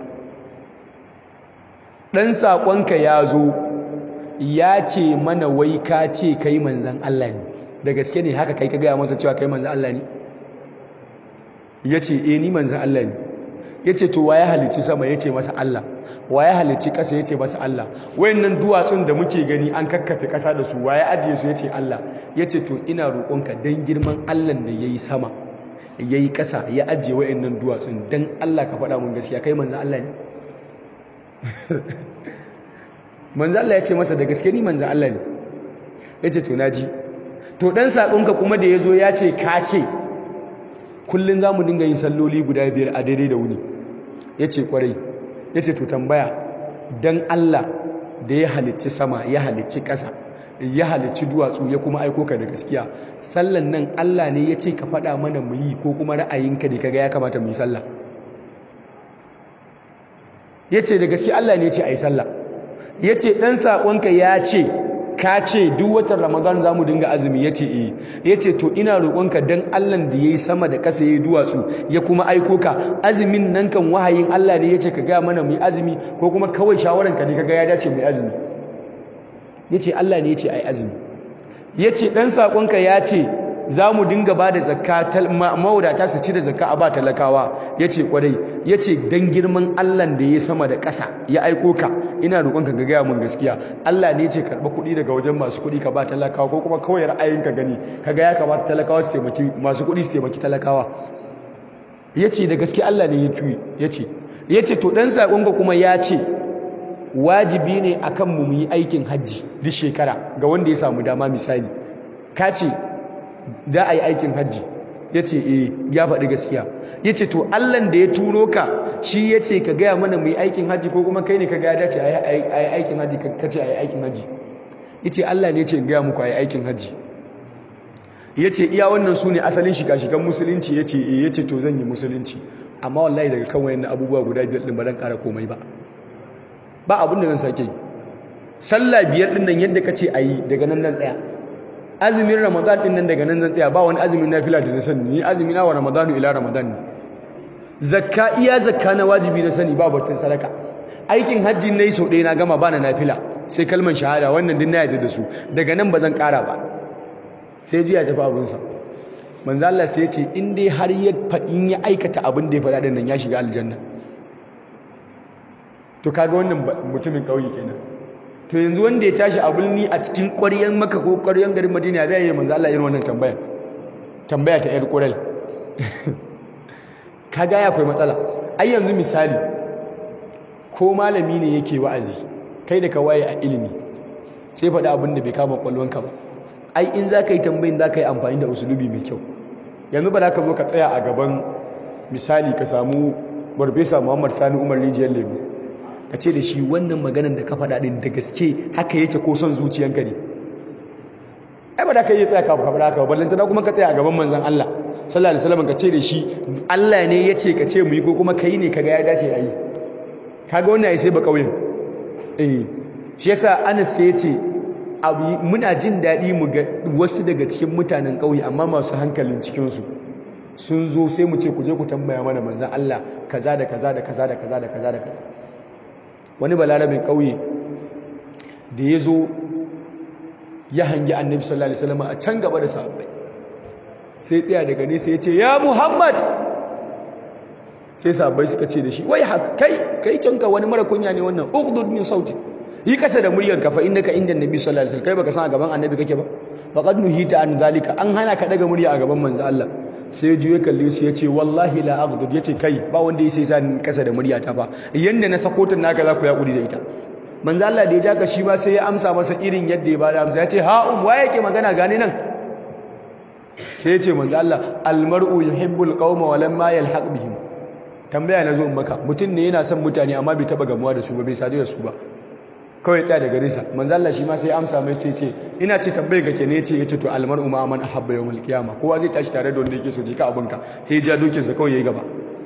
dan sakonka ya zo ya ce mana wai ka ce kai manzan Allah ne da gaske ne haka kai ka gaya masa cewa kai manzan Allah ne ya ce ni manzan Allah ne ya ce to waye halicci sama ya ce masa Allah waye halicci ƙasa ya ce masa Allah wayannan duwatsun da muke gani an kakkafe ƙasa da su waye ajiye su ya ce Allah ya ce to ina roƙonka don girman Allah da ya yi sama ya yi ƙasa ya ajiye wayannan duwatsun don Allah ka faɗa mun gaskiya kai manzan Allah ne manzan Allah ya ce masa da gaske ni manzan Allah ne ya ce to naji to ɗan saƙonka kuma da ya zo ya ce ka ce kullum za mu dinga yin salloli guda 5 a daidai da wuni ya ce ƙwarai ya ce to tambaya don Allah da ya halicci sama ya halicci ƙasa ya halicci duwatsu ya kuma aiko ka da gaskiya sallan nan Allah ne ya ce ka faɗa mana mu yi ko kuma ra'ayinka ne kaga ya kamata mu yi sallah ya ce da gaske Allah ne ya ce a yi sallah ya ce ɗan saƙonka ya ce ka ce duk watan Ramadan za mu dinga azumi ya ce ya ce to ina roƙonka don Allah da ya yi sama da ƙasa ya yi duwatsu ya kuma aiko ka azumin nan kan wahayin Allah ne ya ce ka gaya mana mu yi azumi ko kuma kawai shawaranka ne ka ga ya dace mu yi azumi ya ce Allah ne ya ce a yi azumi ya ce ɗan saƙonka ya ce za mu dinga ba da zakka mawadata su ci da zakka a ba talakawa ya ce ƙwarai ya ce don girman Allah da ya sama da ƙasa ya aiko ka ina roƙonka ga gaya mun gaskiya Allah ne ce karɓa kuɗi daga wajen masu kuɗi ka ba talakawa ko kuma kawai ra'ayinka gani ka ga ya kamata talakawa su taimaki masu kuɗi su taimaki talakawa ya ce da gaske Allah ne ya ce to ɗan saƙonka kuma ya ce wajibi ne akan mu yi aikin hajji duk shekara ga wanda ya samu dama misali ka ce da a yi aikin hajji ya ce ya faɗi gaskiya ya ce to Allahn da ya turo ka shi ya ce ka gaya mana mu yi aikin hajji ko kuma kai ne ka gaya dace a yi aikin hajji ka ce a yi aikin hajji ya ce Allah ne ya ce in gaya muku a yi aikin hajji ya ce iya wannan su ne asalin shiga-shigan musulunci ya ce to zan yi musulunci amma wallahi daga kan wayan abubuwa guda 5 ɗin ba zan ƙara komai ba abin da zan sake yi sallah 5 ɗin nan yadda ka ce a yi daga nan tsaya azumin Ramadan din nan daga nan zan tsaya ba wani azumin nafila da na sani ni azumi na wa Ramadanu ila Ramadan ne zakka iya zakka na wajibi na sani ba batun sadaka aikin hajji nayi sau ɗaya na gama ba na nafila sai kalman shahada wannan din na yarda da su daga nan ba zan ƙara ba sai jiya tafi abin sa manzo Allah sai ya ce in dai har ya fadin ya aikata abin da ya faɗa din nan ya shiga aljanna to kaga wannan mutumin kauye kenan to yanzu wanda ya tashi a bulni a cikin ƙwaryen Makka ko ƙwaryen garin Madina zai yi manzo Allah irin wannan tambaya ta ƴar ƙural kaga ya akwai matsala ai yanzu misali ko malami ne yake wa'azi kai da ka waye a ilimi sai faɗa abin da bai kama ƙwallonka ba ai in za ka yi tambayin za ka yi amfani da usulubi mai kyau yanzu ba za ka zo ka tsaya a gaban misali ka samu Farfesa Muhammad Sani Umar Rijiyar Lemu ka ce da shi wannan maganan da ka faɗa ɗin da gaske haka yake ko son zuciyanka ne ai ba da ka yi tsaya ka faɗa haka ballanta na kuma ka tsaya a gaban manzan Allah sallallahu alaihi wasallam ka ce da shi Allah ne ya ce ka ce mu yi ko kuma kai ne kaga ya dace a yi kaga wannan ai sai ba kauyen shi yasa Anas sai ya ce muna jin daɗi mu ga wasu daga cikin mutanen ƙauye amma masu hankalin cikinsu sun zo sai mu ce ku je ku tambaya mana manzan Allah kaza da kaza da kaza da kaza da kaza da kaza wani balarabin ƙauye da ya zo ya hangi annabi sallallahu alaihi wasallam a can gaba da sahabbai sai tsaya daga nesa ya ce ya Muhammad sai sahabbai suka ce da shi wai haka kai canka wani mara kunya ne wannan ughdud min sauti yi kasa da muryar ka fa innaka inda annabi sallallahu alaihi wasallam kai baka san a gaban annabi kake ba faqad nuhita an zalika an hana ka daga murya a gaban manzo Allah sai juye kalle su yace wallahi la aghdud yace kai ba wanda yayi sai sa ni kasa da murya ta fa yanda na sako ta naka za ku ya kudi da ita manzo Allah da ya jaka shi ma sai ya amsa masa irin yadda ya bada amsa yace ha waye yake magana gane nan sai yace manzo Allah al mar'u yuhibbul qauma wa lamma yalhaq bihim tambaya na zo maka mutum ne yana son mutane amma bai taba gamuwa da su ba bai sadu da su ba kawai tsaya daga risa manzo Allah shi ma sai amsa mai sai ce ina ce tambaye ga kene yace to almar'u ma man ahabba yawmal qiyamah kowa zai tashi tare da wanda yake so je ka abinka sai ja dokin sa kawai yayi gaba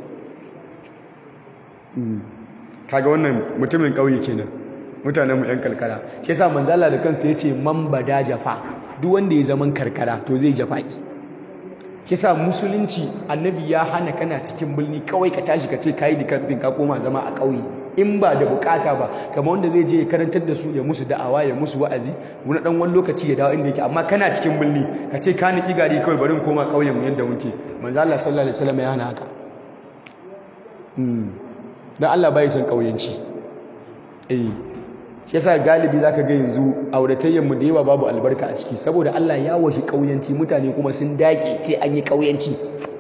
kaga wannan mutumin kauye kenan mutanen mu yan karkara shi yasa manzo Allah da kansa yace man bada jafa duk wanda ya zaman karkara to zai jafaki shi yasa musulunci annabi ya hana kana cikin birni kawai ka tashi ka ce kai dikantin ka koma zama a kauye in ba da bukata ba kamar wanda zai je ya karantar da su ya musu da'awa ya musu wa'azi wani dan wani lokaci ya dawo inda yake amma kana cikin birni ka ce ka niki gari kawai bari koma kauyen mu yanda muke manzo Allah sallallahu alaihi wasallam ya hana haka dan Allah bai san kauyenci shi yasa galibi zaka ga yanzu auratayyan mu da yawa babu albarka a ciki saboda Allah ya washi kauyenci mutane kuma sun dake sai an yi kauyenci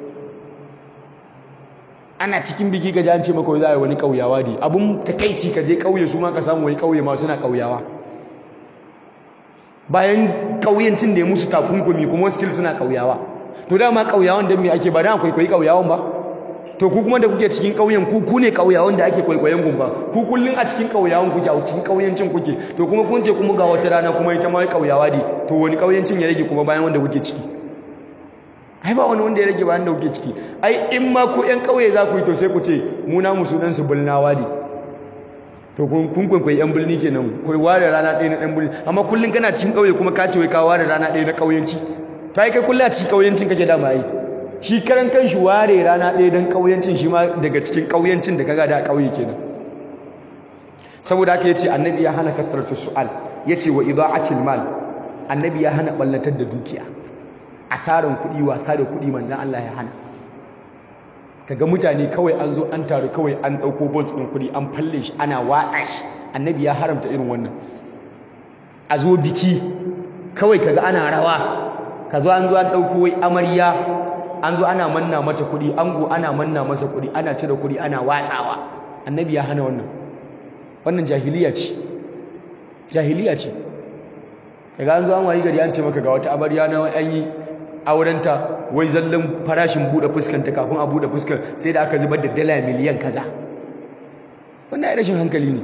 ana cikin biki ga an ce maka za a yi wani kauyawa ne abun takeici ka je kauye su ma ka samu wai kauye ma suna kauyawa bayan kauyancin da ya musu takunkumi kuma still suna kauyawa to dama kauyawan dan me ake ba dan akwai kauyawan ba to ku kuma da kuke cikin kauyen ku ne kauyawan da ake kwaikwayon gumba ku kullun a cikin kauyawan kuke a cikin kauyancin kuke to kuma kun ce kuma ga wata rana kuma ita ma kauyawa ne to wani kauyancin ya rage kuma bayan wanda kuke ciki ai ba wani wanda ya rage bayan da kuke ciki ai in ma ku ƴan kauye za ku yi to sai ku ce mu na mu sunan su bulnawa ne to kun kwaikwayi ƴan bulni kenan ku ware rana ɗaya na ɗan bulni amma kullun kana cikin kauye kuma ka ce wai ka ware rana ɗaya na kauyanci ta yi kai kullun a cikin kauyancin kake dama ai shi karan kanshi ware rana ɗaya don ƙauyancin shi ma daga cikin ƙauyancin da kaga da ƙauye kenan saboda haka yace annabi ya hana kasratu su'al yace wa ida'atil mal annabi ya hana ballatar da dukiya asaran kuɗi wasa da kuɗi manzon Allah ya hana kaga mutane kawai an zo an taru kawai an ɗauko bonds ɗin kuɗi an falle shi ana watsa shi annabi ya haramta irin wannan a zo biki kawai kaga ana rawa ka zo an ɗauko wai amarya an zo ana manna mata kuɗi ango ana manna masa kuɗi ana cire kuɗi ana watsawa annabi ya hana wannan jahiliya ce daga an zo an wayi gari an ce maka ga wata amarya na an yi aurenta wai zallan farashin buɗe fuskanta kafin a buɗe fuskar sai da aka zubar da dala miliyan kaza wannan rashin hankali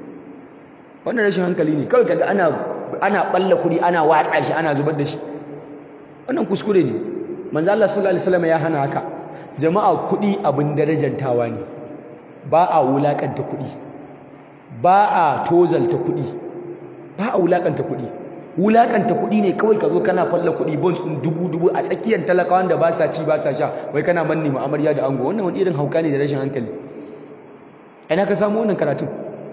ne kawai kaga ana balla kuɗi ana watsa shi ana zubar da shi wannan kuskure ne manzo Allah sallallahu alaihi wasallam ya hana haka jama'a kuɗi abin darajantawa ne ba a wulakanta kuɗi ba a tozalta kuɗi ba a wulakanta kuɗi ne kawai ka zo kana falla kuɗi bonds din dubu a tsakiyar talakawan da ba sa ci ba sa sha wai kana manne mu'amariya da ango wannan wani irin hauka ne da rashin hankali ina ka samu wannan karatun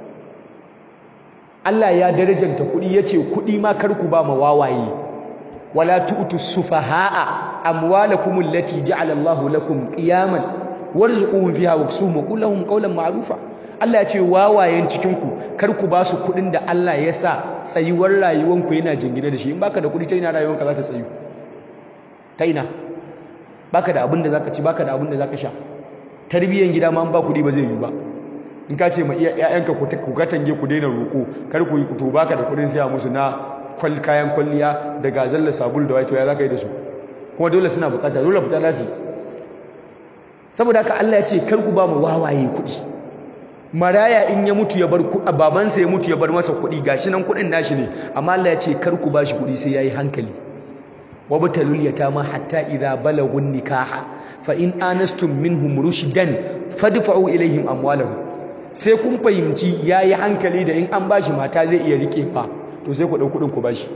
Allah ya darajanta kuɗi yace kuɗi ma kar ku ba ma wawaye wala tu'tu sufaha'a amwalakum allati ja'ala Allahu lakum qiyaman warzuquhum fiha waksuhum qul lahum qawlan ma'rufa Allah ya ce wawayen cikin ku kar ku ba su kudin da Allah ya sa tsayuwar rayuwanku yana jingine da shi in baka da kudi ta ina rayuwanka za ta tsayu ta ina baka da abin da zaka ci baka da abin da zaka sha tarbiyyar gida ma an ba kudi ba zai yi ba in ka ce ma ƴaƴanka ku katange ku daina roko kar ku yi to baka da kudin siya musu na kayan kwalliya da gazalla sabul da waito ya zaka yi da su kuma dole suna bukata dole fita lasi saboda haka Allah ya ce kar ku ba mu wawaye kuɗi maraya in ya mutu ya bar babansa ya mutu ya bar masa kuɗi gashi nan kuɗin nashi ne amma Allah ya ce kar ku bashi kuɗi sai yayi hankali wabtalul yatama hatta idha balagun nikaha fa in anastum minhum rushdan fadfa'u ilaihim amwalahum sai kun fahimci yayi hankali da in an bashi mata zai iya rikewa to sai ku ɗau kuɗin ku bashi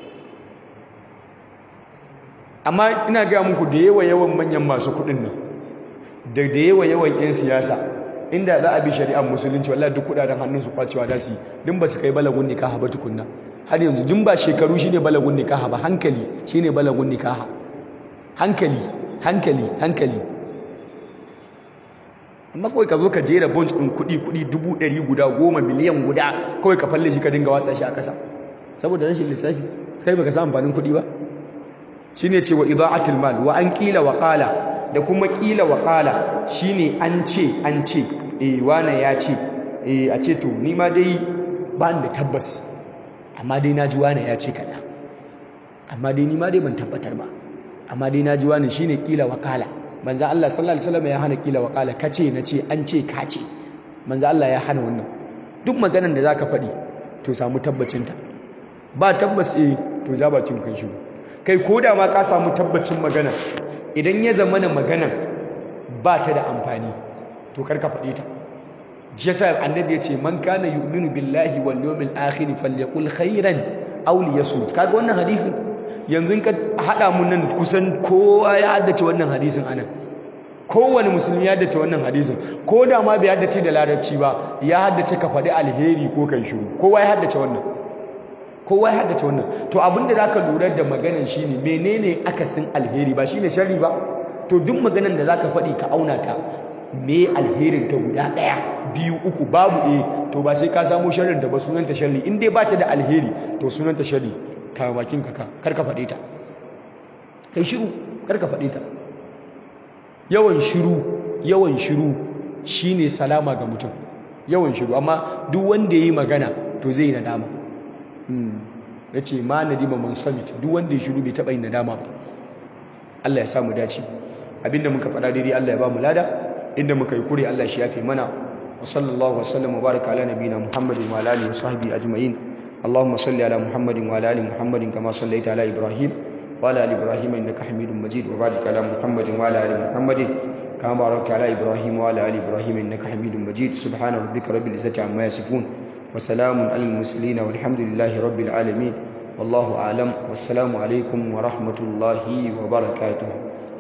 amma ina gaya muku da yawan manyan masu kuɗin nan da yawan 'yan siyasa inda za a bi shari'ar musulunci wallahi duk kuɗaɗen hannunsu kwacewa da su din ba su kai balagun nikaha ba tukunna har yanzu din ba shekaru shine balagun nikaha ba hankali shine balagun nikaha hankali amma kawai ka zo ka jera bunch ɗin kuɗi 100 guda 10 miliyan guda kawai ka falle shi ka dinga watsa shi a ƙasa saboda rashin lissafi kai baka san amfanin kuɗi ba shine ce wa ida'atul mal wa an qila wa qala da kuma qila wa qala shine an ce wane ya ce a ce to ni ma dai ba ni da tabbas amma dai naji wane ya ce kaza amma dai ni ma dai ban tabbatar ba amma dai naji wane shine qila wa qala manzo Allah sallallahu alaihi wasallam ya hana qila wa qala kace nace an ce ka ce manzo Allah ya hana wannan duk maganar da zaka faɗi to samu tabbacinta. Ba tabbas to ja bakin kai shiru. Kai ko da ma ka samu tabbacin magana, idan ya zama na maganan ba ta da amfani to kar ka faɗe ta. Shi yasa annabi ya ce man kana yu'minu billahi wal yawmil akhir falyaqul khairan aw liyasmut. Kaga wannan hadisin yanzu ka hada mu nan kusan kowa ya haddace wannan hadisin anan. Kowane musulmi ya haddace wannan hadisin, ko da ma bai haddace da larabci ba ya haddace ka faɗi alheri ko kai shiru. Kowa ya haddace wannan. Kowa ya haddace wannan. To abinda zaka lura da maganan shine menene akasin alheri, ba shine sharri ba. To duk maganan da zaka faɗi ka auna ta, me alherin ta guda ɗaya, biyu, uku, babu to ba sai ka samu sharrin da ba sunanta sharri. In dai ba ta da alheri to sunanta sharri. Ka bakin ka kar ka faɗe ta. Kai shiru kar ka faɗe ta. Yawan shiru shine salama ga mutum. Yawan shiru, amma duk wanda yayi magana to zai yi nadama. Yace ma nadima man samit, duk wanda ya shiru bai taba yin nadama ba. Allah ya samu dace. Abinda muka faɗa daidai Allah ya ba mu lada, inda muka yi kure Allah shi yafe mana. Wa sallallahu wasallam wa baraka ala nabiyina Muhammadin wa ala alihi wa sahbihi ajma'in. Allahumma salli ala Muhammadin wa ala ali Muhammadin kama sallaita ala Ibrahim wa ala ali Ibrahim innaka Hamidum Majid, wa barik ala Muhammadin wa ala ali Muhammadin kama barakta ala Ibrahim wa ala ali Ibrahim innaka Hamidum Majid. Subhana rabbika rabbil izzati amma yasifun wa salamun alal mursalin walhamdulillahi rabbil alamin. Wallahu a'lam. Wassalamu alaikum wa rahmatullahi wa barakatuh.